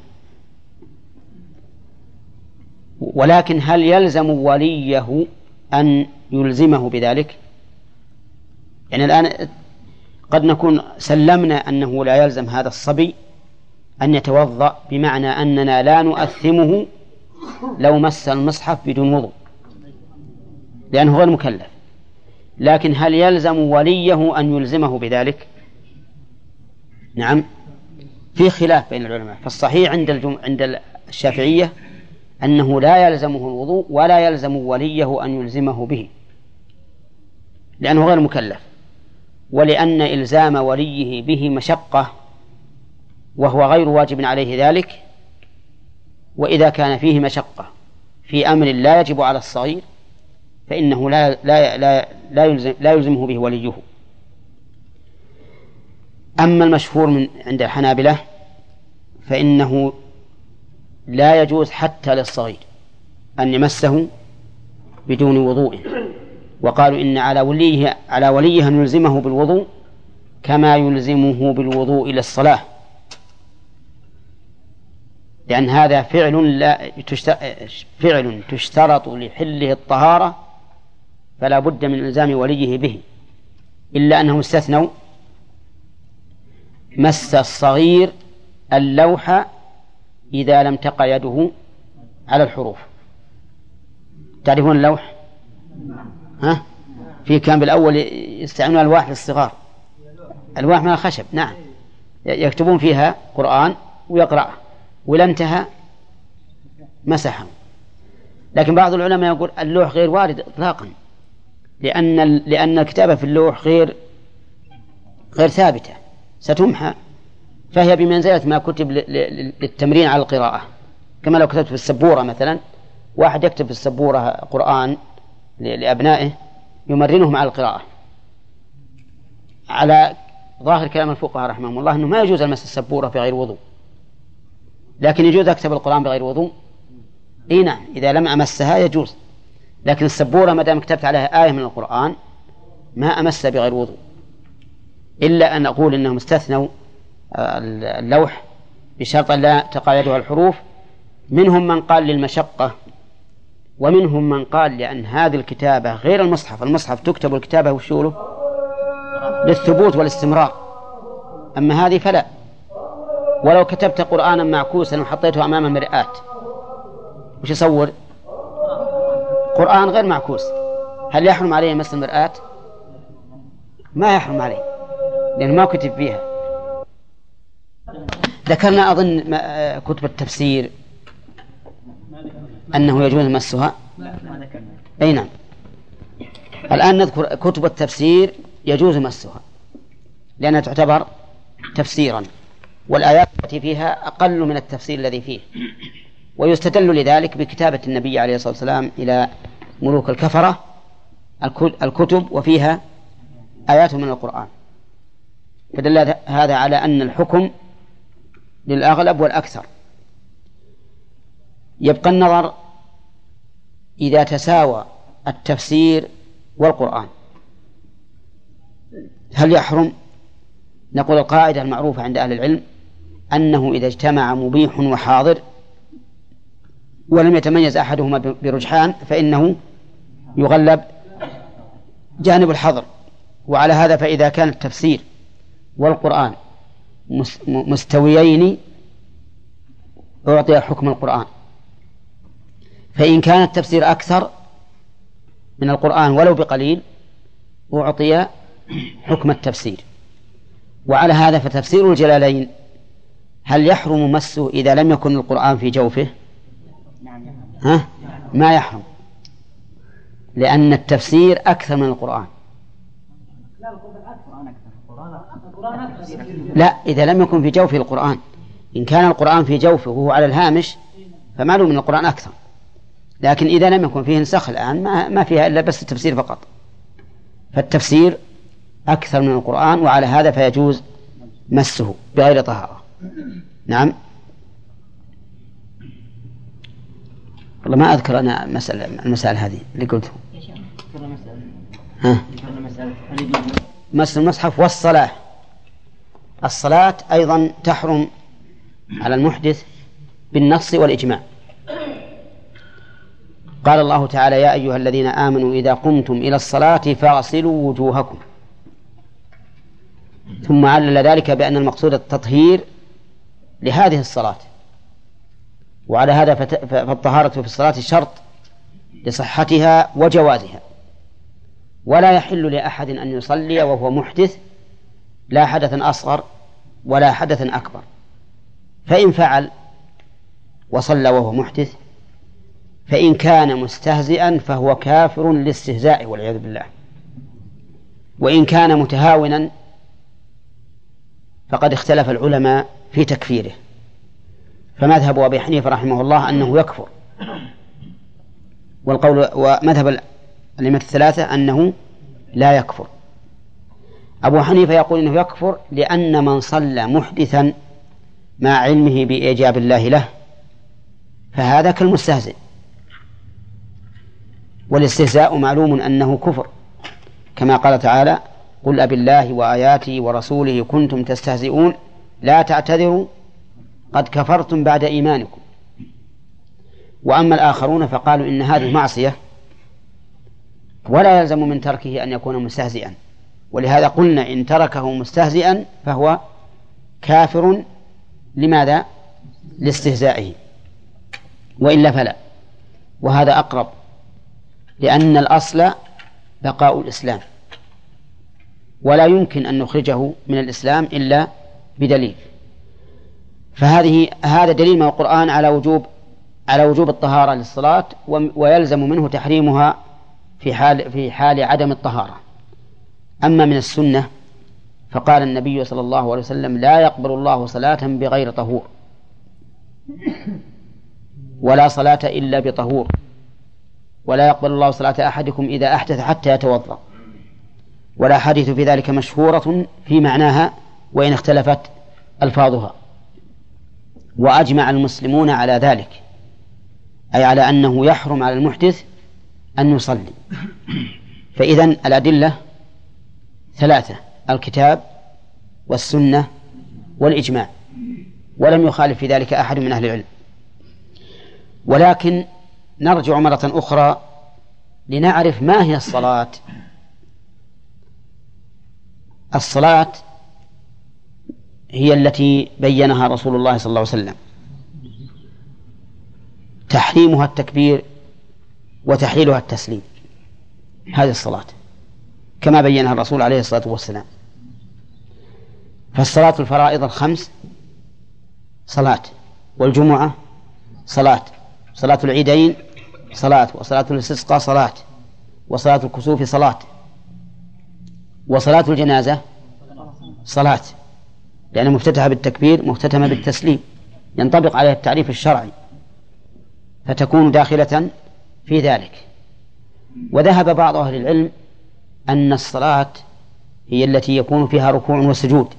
ولكن هل يلزم وليه أن يلزمه بذلك؟ يعني الآن قد نكون سلمنا أنه لا يلزم هذا الصبي أن يتوضأ، بمعنى أننا لا نؤثمه لو مس المصحف بدون وضوء لأنه غير مكلف، لكن هل يلزم وليه أن يلزمه بذلك؟ نعم، في خلاف بين العلماء، فالصحيح عند الشافعية أنه لا يلزمه الوضوء ولا يلزم وليه أن يلزمه به لأنه غير مكلف، ولأن إلزام وليه به مشقة وهو غير واجب عليه ذلك. وإذا كان فيه مشقة في أمر لا يجب على الصغير فإنه لا يلزمه به وليه. أما المشهور عند الحنابلة فإنه لا يجوز حتى للصغير أن يمسه بدون وضوء، وقالوا إن على وليه أن يلزمه بالوضوء كما يلزمه بالوضوء إلى الصلاة، لأن هذا فعل تشترط لحله الطهارة فلا بد من إلزام وليه به، إلا أنهم استثنوا مس الصغير اللوح إذا لم تقع يده على الحروف. تعرفون اللوح؟ في كان بالأول يستعملون الواح للصغار، الواح من الخشب، نعم، يكتبون فيها قرآن ويقرأه، ولا انتهى مسحه. لكن بعض العلماء يقول اللوح غير وارد إطلاقا، لأن الكتابة في اللوح غير ثابتة، ستمحى، فهي بمنزلة ما كتب للتمرين على القراءة، كما لو كتبت في السبورة مثلا، واحد يكتب في السبورة قرآن لأبنائه يمرنهم على القراءة. على ظاهر كلام الفقهاء رحمهم الله أنه ما يجوز المس السبورة بغير وضوء، لكن يجوز أكتب القرآن بغير وضوء. نعم، إذا لم أمسها يجوز، لكن السبورة ما دام كتبت عليها آية من القرآن ما أمس بغير وضوء، إلا أن أقول إنهم استثنوا اللوح بشرط لا تقع يده على الحروف. منهم من قال للمشقة، ومنهم من قال لأن هذه الكتابة غير المصحف تكتب الكتابة وشوله للثبوت والاستمرار، أما هذه فلا. ولو كتبت قرآنا معكوسا وحطيته أمام المرآة وش يصور؟ قرآن غير معكوس، هل يحرم عليه مس المرآة؟ ما يحرم عليه لأنه ما كتب فيها. ذكرنا أظن كتب التفسير أنه يجوز مسها. أي نعم. الآن نذكر كتب التفسير يجوز مسها لأنها تعتبر تفسيرا، والآيات التي فيها أقل من التفسير الذي فيه، ويستدل لذلك بكتابة النبي عليه الصلاة والسلام إلى ملوك الكفرة الكتب وفيها آيات من القرآن، فدل هذا على أن الحكم للأغلب والأكثر. يبقى النظر إذا تساوى التفسير والقرآن هل يحرم؟ نقول القاعدة المعروفة عند أهل العلم أنه إذا اجتمع مبيح وحاضر ولم يتميز أحدهما برجحان فإنه يغلب جانب الحظر. وعلى هذا فإذا كان التفسير والقرآن مستويين أعطي حكم القرآن، فإن كان التفسير أكثر من القرآن ولو بقليل أعطي حكم التفسير. وعلى هذا فتفسير الجلالين هل يحرم مسه إذا لم يكن القرآن في جوفه؟ ما يحرم، لأن التفسير أكثر من القرآن. لا، إذا لم يكن في جوفه القرآن. إن كان القرآن في جوفه وهو على الهامش فمعلوم من القرآن أكثر، لكن إذا لم يكن فيه نسخ الآن ما فيها إلا بس التفسير فقط، فالتفسير أكثر من القرآن، وعلى هذا فيجوز مسه بغير طهارة. نعم. والله ما أذكر أنا المسألة هذه اللي قلته. مس المصحف والصلاة. الصلاة أيضا تحرم على المحدث بالنص والإجماع. قال الله تعالى: يا أيها الذين آمنوا إذا قمتم إلى الصلاة فاغسلوا وجوهكم. ثم علل ذلك بأن المقصود التطهير لهذه الصلاة، وعلى هذا فالطهارة في الصلاة شرط لصحتها وجوازها، ولا يحل لأحد أن يصلي وهو محدث، لا حدث أصغر ولا حدث أكبر. فإن فعل وصلى وهو محدث فإن كان مستهزئا فهو كافر للاستهزاء والعياذ بالله، وإن كان متهاونا فقد اختلف العلماء في تكفيره، فمذهب أبي حنيفة رحمه الله أنه يكفر، ومذهب الأئمة الثلاثة أنه لا يكفر. أبو حنيفة يقول أنه يكفر لأن من صلى محدثا مع علمه بإيجاب الله له فهذا كالمستهزئ، والاستهزاء معلوم أنه كفر، كما قال تعالى: قل أبالله وآياته ورسوله كنتم تستهزئون لا تعتذروا قد كفرتم بعد إيمانكم. وأما الآخرون فقالوا إن هذه معصية ولا يلزم من تركه أن يكون مستهزئا، ولهذا قلنا إن تركه مستهزئا فهو كافر. لماذا؟ لاستهزائه، وإلا فلا. وهذا أقرب، لأن الأصل بقاء الإسلام، ولا يمكن أن نخرجه من الإسلام إلا بدليل. هذا دليل من القرآن على وجوب الطهارة للصلاة، ويلزم منه تحريمها في حال عدم الطهارة. أما من السنة فقال النبي صلى الله عليه وسلم: لا يقبل الله صلاة بغير طهور، ولا صلاة إلا بطهور، ولا يقبل الله صلاة أحدكم إذا أحدث حتى يتوضأ. ولا حديث في ذلك مشهورة في معناها وإن اختلفت ألفاظها. وأجمع المسلمون على ذلك، أي على أنه يحرم على المحدث أن يصلي. فإذن الأدلة ثلاثة: الكتاب والسنة والإجماع، ولم يخالف في ذلك أحد من أهل العلم. ولكن نرجع مرة أخرى لنعرف ما هي الصلاة. الصلاة هي التي بينها رسول الله صلى الله عليه وسلم، تحريمها التكبير وتحليلها التسليم، هذه الصلاة كما بينها الرسول عليه الصلاة والسلام. فالصلاة الفرائض الخمس صلاة، والجمعة صلاة، صلاة العيدين صلاة، وصلاة الاستسقاء صلاة، وصلاة الكسوف صلاة، وصلاة الجنازة صلاة، لأنها مفتتحة بالتكبير مختتمة بالتسليم، ينطبق عليها التعريف الشرعي، فتكون داخلة في ذلك. وذهب بعض أهل العلم أن الصلاة هي التي يكون فيها ركوع وسجود،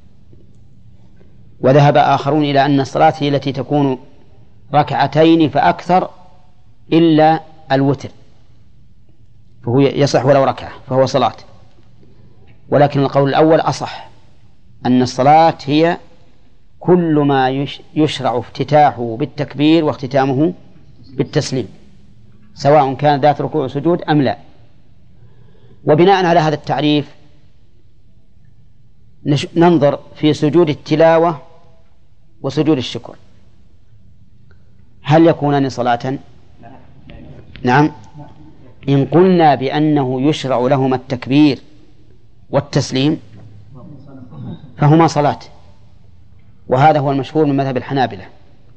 وذهب آخرون إلى أن الصلاة هي التي تكون ركعتين فأكثر إلا الوتر، فهو يصح ولو ركعة فهو صلاة. ولكن القول الأول أصح، أن الصلاة هي كل ما يشرع افتتاحه بالتكبير واختتامه بالتسليم، سواء كان ذات ركوع وسجود أم لا. وبناء على هذا التعريف ننظر في سجود التلاوة وسجود الشكر، هل يكونان صلاة؟ نعم، إن قلنا بأنه يشرع لهما التكبير والتسليم فهما صلاة، وهذا هو المشهور من مذهب الحنابلة،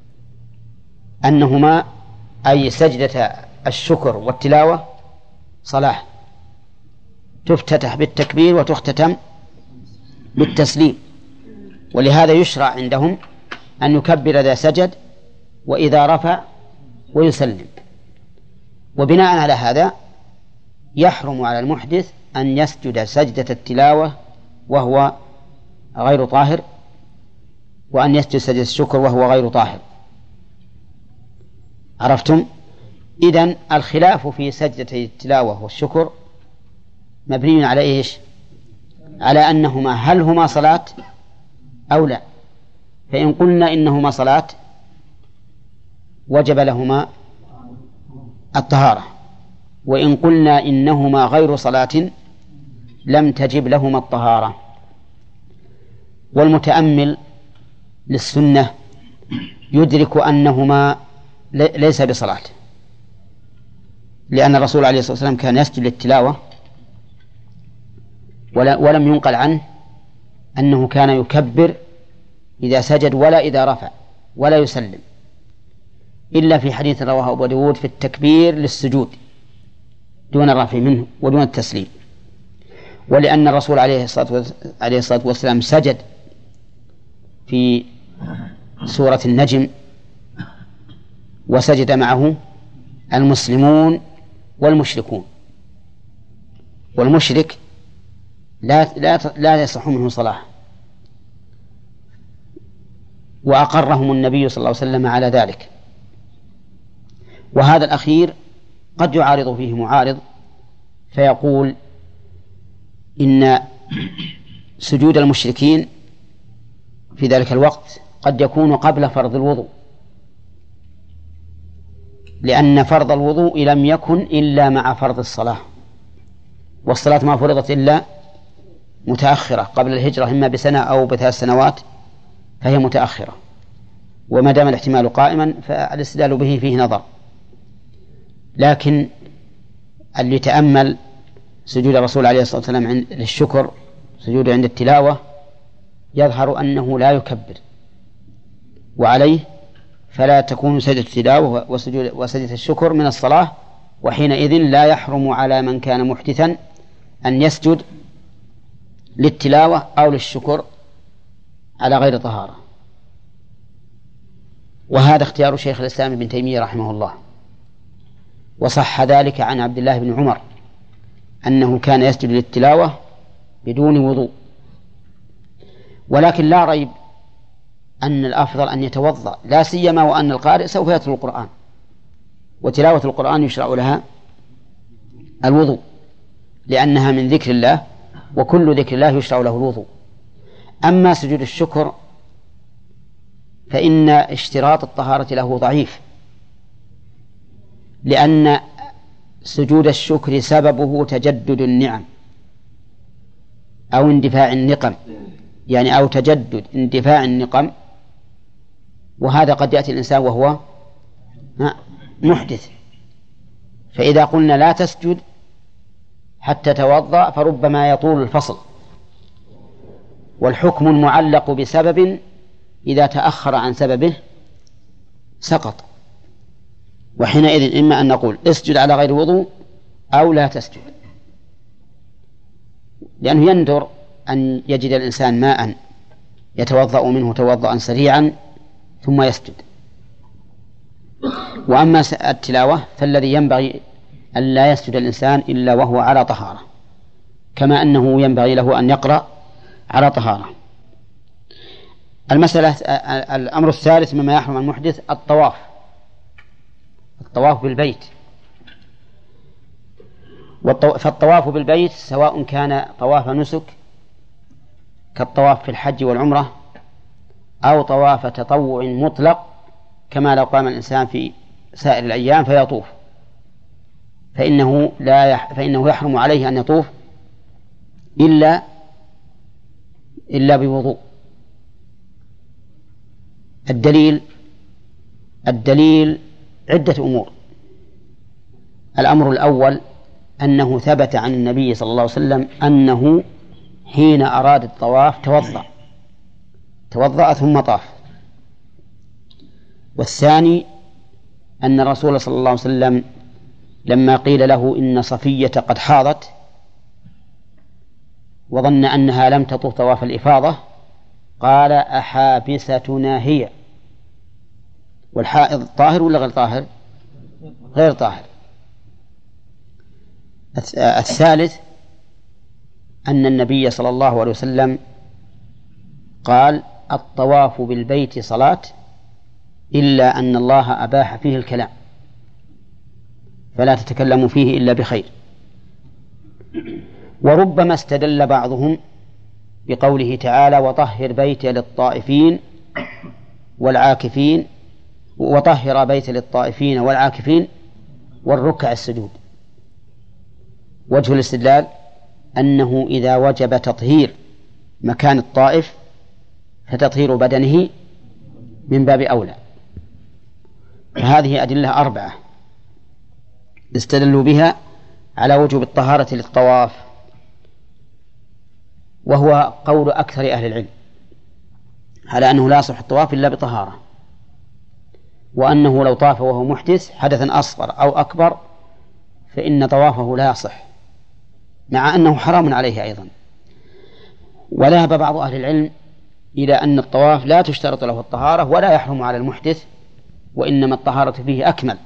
أنهما أي سجدة الشكر والتلاوة صلاة تفتتح بالتكبير وتختتم بالتسليم، ولهذا يشرع عندهم أن يكبر إذا سجد وإذا رفع ويسلم. وبناء على هذا يحرم على المحدث أن يسجد سجدة التلاوة وهو غير طاهر، وأن يسجد سجدة الشكر وهو غير طاهر. عرفتم؟ إذن الخلاف في سجدة التلاوة والشكر مبني على إيش؟ على أنهما هل هما صلاة أو لا. فإن قلنا إنهما صلاة وجب لهما الطهارة، وإن قلنا إنهما غير صلاة لم تجب لهما الطهارة. والمتأمل للسنة يدرك أنهما ليس بصلاة، لأن الرسول عليه الصلاة والسلام كان يسجد للتلاوة ولم ينقل عنه أنه كان يكبر إذا سجد ولا إذا رفع ولا يسلم، إلا في حديث رواه أبو داود في التكبير للسجود دون الرفع منه ودون التسليم. ولأن الرسول عليه الصلاة والسلام سجد في سورة النجم وسجد معه المسلمون والمشركون، والمشرك لا يصح منه صلاة، وأقرهم النبي صلى الله عليه وسلم على ذلك. وهذا الأخير قد يعارض فيه معارض فيقول إن سجود المشركين في ذلك الوقت قد يكون قبل فرض الوضوء، لأن فرض الوضوء لم يكن إلا مع فرض الصلاة، والصلاة ما فرضت إلا متأخرة قبل الهجرة إما بسنة أو بثلاث سنوات، فهي متأخرة. وما دام الاحتمال قائما فالاستدلال به فيه نظر. لكن اللي يتأمل سجود الرسول عليه الصلاة والسلام للشكر سجود عند التلاوة يظهر أنه لا يكبر، وعليه فلا تكون سجدة التلاوة وسجدة الشكر من الصلاة، وحينئذ لا يحرم على من كان محدثا أن يسجد للتلاوة أو للشكر على غير طهارة. وهذا اختيار شيخ الإسلام ابن تيمية رحمه الله، وصح ذلك عن عبد الله بن عمر أنه كان يسجد للتلاوة بدون وضوء. ولكن لا ريب أن الأفضل أن يتوضأ، لا سيما وأن القارئ سوف يتلو القرآن، وتلاوة القرآن يشرع لها الوضوء لأنها من ذكر الله، وكل ذكر الله يشرع له الوضوء. أما سجود الشكر فإن اشتراط الطهارة له ضعيف، لأن سجود الشكر سببه تجدد النعم أو اندفاع النقم، يعني أو تجدد اندفاع النقم، وهذا قد يأتي الإنسان وهو محدث، فإذا قلنا لا تسجد حتى توضأ فربما يطول الفصل، والحكم المعلق بسبب إذا تأخر عن سببه سقط، وحينئذ إما أن نقول اسجد على غير وضوء أو لا تسجد، لأنه يندر أن يجد الإنسان ماء يتوضأ منه توضأ سريعا ثم يسجد. وأما التلاوة فالذي ينبغي أن لا يسجد الإنسان إلا وهو على طهارة، كما أنه ينبغي له أن يقرأ على طهارة. الأمر الثالث مما يحرم المحدث الطواف بالبيت. فالطواف بالبيت سواء كان طواف نسك كالطواف في الحج والعمرة أو طواف تطوع مطلق كما لو قام الإنسان في سائر الأيام فيطوف، فإنه يحرم عليه أن يطوف إلا بوضوء. الدليل عدة أمور. الأمر الأول أنه ثبت عن النبي صلى الله عليه وسلم أنه حين أراد الطواف توضأ ثم طاف. والثاني أن الرسول صلى الله عليه وسلم لما قيل له إن صفية قد حاضت وظن أنها لم تطوف طواف الإفاضة قال أحابستنا هي؟ والحائض طاهر ولا غير طاهر؟ غير طاهر. الثالث أن النبي صلى الله عليه وسلم قال الطواف بالبيت صلاة إلا أن الله أباح فيه الكلام فلا تتكلموا فيه إلا بخير. وربما استدل بعضهم بقوله تعالى وطهر بيتي للطائفين والعاكفين وطهر بيتي للطائفين والعاكفين والركع السجود. وجه الاستدلال أنه إذا وجب تطهير مكان الطائف فتطهير بدنه من باب أولى. فهذه أدلة 4 استدلوا بها على وجوب الطهارة للطواف، وهو قول أكثر أهل العلم على أنه لا يصح الطواف إلا بطهارة، وأنه لو طاف وهو محدث حدثا أصغر أو أكبر فإن طوافه لا يصح، مع أنه حرام عليه أيضا. وذهب بعض أهل العلم إلى أن الطواف لا تشترط له الطهارة ولا يحرم على المحدث، وإنما الطهارة فيه أكمل.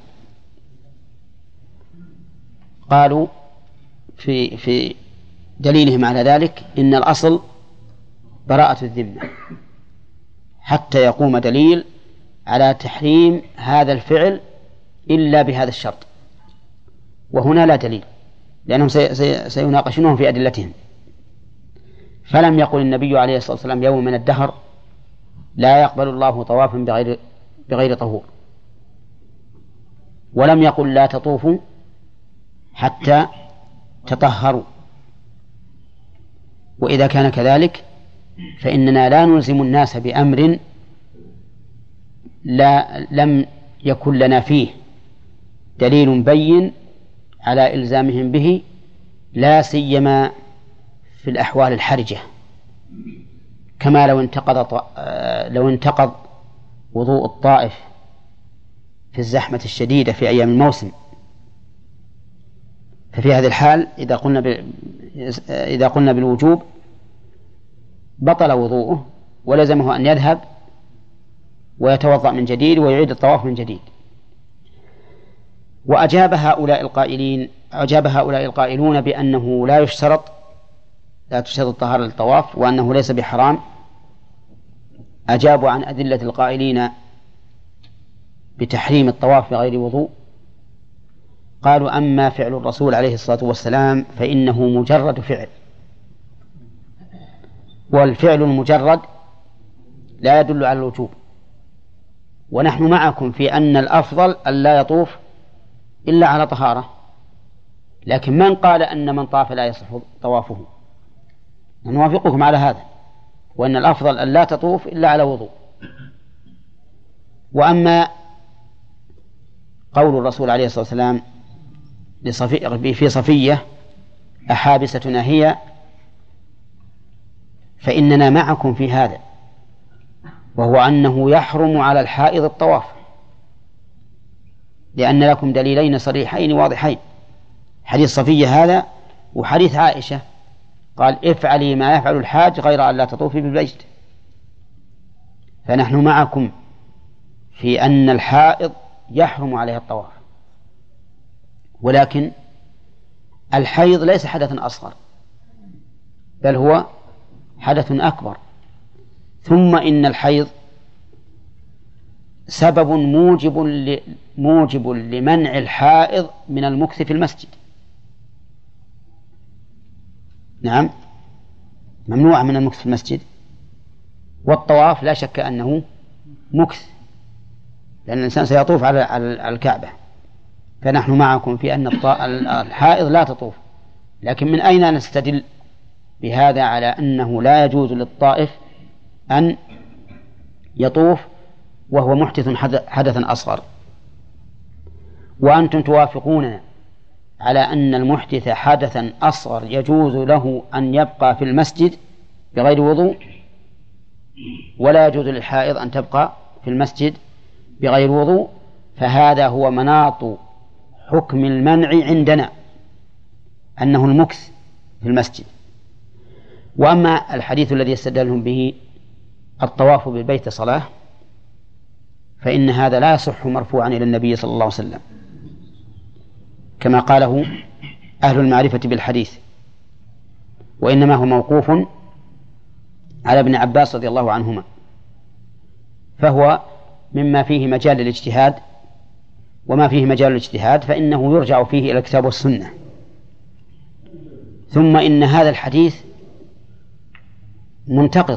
قالوا في دليلهم على ذلك إن الأصل براءة الذمة حتى يقوم دليل على تحريم هذا الفعل إلا بهذا الشرط، وهنا لا دليل لأنهم سيناقشونهم في أدلتهم. فلم يقل النبي عليه الصلاة والسلام يوم من الدهر لا يقبل الله طوافا بغير طهور، ولم يقل لا تطوفوا حتى تطهروا. وإذا كان كذلك فإننا لا نلزم الناس بأمر لم يكن لنا فيه دليل بين على إلزامهم به، لا سيما في الأحوال الحرجة، كما لو انتقض وضوء الطائف في الزحمة الشديدة في أيام الموسم، ففي هذه الحال إذا قلنا بالوجوب بطل وضوءه ولزمه أن يذهب ويتوضأ من جديد ويعيد الطواف من جديد. وأجاب هؤلاء القائلون بأنه لا تشترط الطهارة للطواف وأنه ليس بحرام، أجابوا عن أدلة القائلين بتحريم الطواف بغير وضوء. قالوا أما فعل الرسول عليه الصلاة والسلام فإنه مجرد فعل، والفعل المجرد لا يدل على الوجوب، ونحن معكم في أن الأفضل أن لا يطوف إلا على طهارة، لكن من قال أن من طاف لا يصح طوافه؟ نوافقكم على هذا، وأن الأفضل أن لا تطوف إلا على وضوء. وأما قول الرسول عليه الصلاة والسلام في صفية: أحابستنا هي؟ فإننا معكم في هذا، وهو أنه يحرم على الحائض الطواف، لأن لكم دليلين صريحين واضحين: حديث صفية هذا وحديث عائشة قال: افعلي ما يفعل الحاج غير أن لا تطوفي بالبيت. فنحن معكم في أن الحائض يحرم عليها الطواف، ولكن الحيض ليس حدثا أصغر، بل هو حدث أكبر. ثم إن الحيض سبب موجب لمنع الحائض من المكث في المسجد. نعم، ممنوع من المكث في المسجد. والطواف لا شك أنه مكث، لأن الإنسان سيطوف على الكعبة. فنحن معكم في أن الحائض لا تطوف. لكن من أين نستدل بهذا على أنه لا يجوز للطائف أن يطوف وهو محدث حدثا أصغر؟ وأنتم توافقوننا على أن المحدث حدثا أصغر يجوز له أن يبقى في المسجد بغير وضوء، ولا يجوز للحائض أن تبقى في المسجد بغير وضوء. فهذا هو مناط حكم المنع عندنا، أنه المكث في المسجد. وأما الحديث الذي يستدلهم به: الطواف بالبيت صلاة، فإن هذا لا يصح مرفوعا إلى النبي صلى الله عليه وسلم، كما قاله أهل المعرفة بالحديث، وإنما هو موقوف على ابن عباس رضي الله عنهما، فهو مما فيه مجال للاجتهاد. وما فيه مجال الاجتهاد فإنه يرجع فيه إلى الكتاب والسنة. ثم إن هذا الحديث منتقض،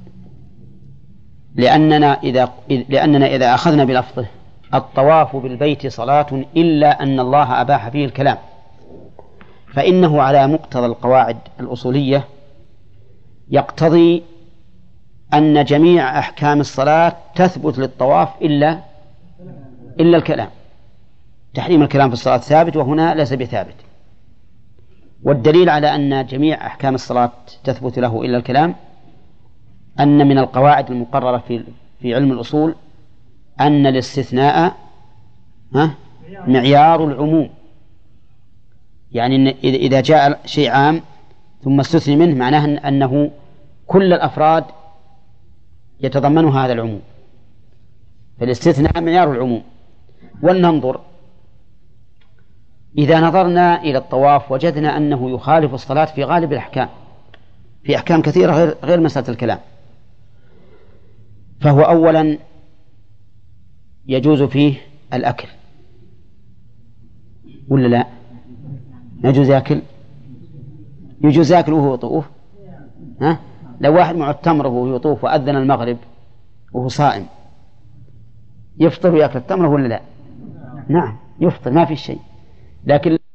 لأننا إذا أخذنا بلفظه: الطواف بالبيت صلاة إلا أن الله أباح فيه الكلام، فإنه على مقتضى القواعد الأصولية يقتضي أن جميع أحكام الصلاة تثبت للطواف إلا الكلام. تحريم الكلام في الصلاة ثابت، وهنا ليس بثابت. والدليل على أن جميع أحكام الصلاة تثبت له إلا الكلام أن من القواعد المقررة في علم الأصول أن الاستثناء معيار العموم. يعني إذا جاء شيء عام ثم استثني منه معناه أنه كل الأفراد يتضمن هذا العموم، فالاستثناء معيار العموم. ولننظر: إذا نظرنا إلى الطواف وجدنا أنه يخالف الصلاة في غالب الأحكام، في أحكام كثيرة غير مسألة الكلام، فهو أولا يجوز فيه الأكل ولا لا؟ يجوز يأكل وهو يطوف. لو واحد معه التمر وهو يطوف وأذن المغرب وهو صائم، يفطر ويأكل التمر ولا لا؟ نعم يفطر، ما في شيء. لكن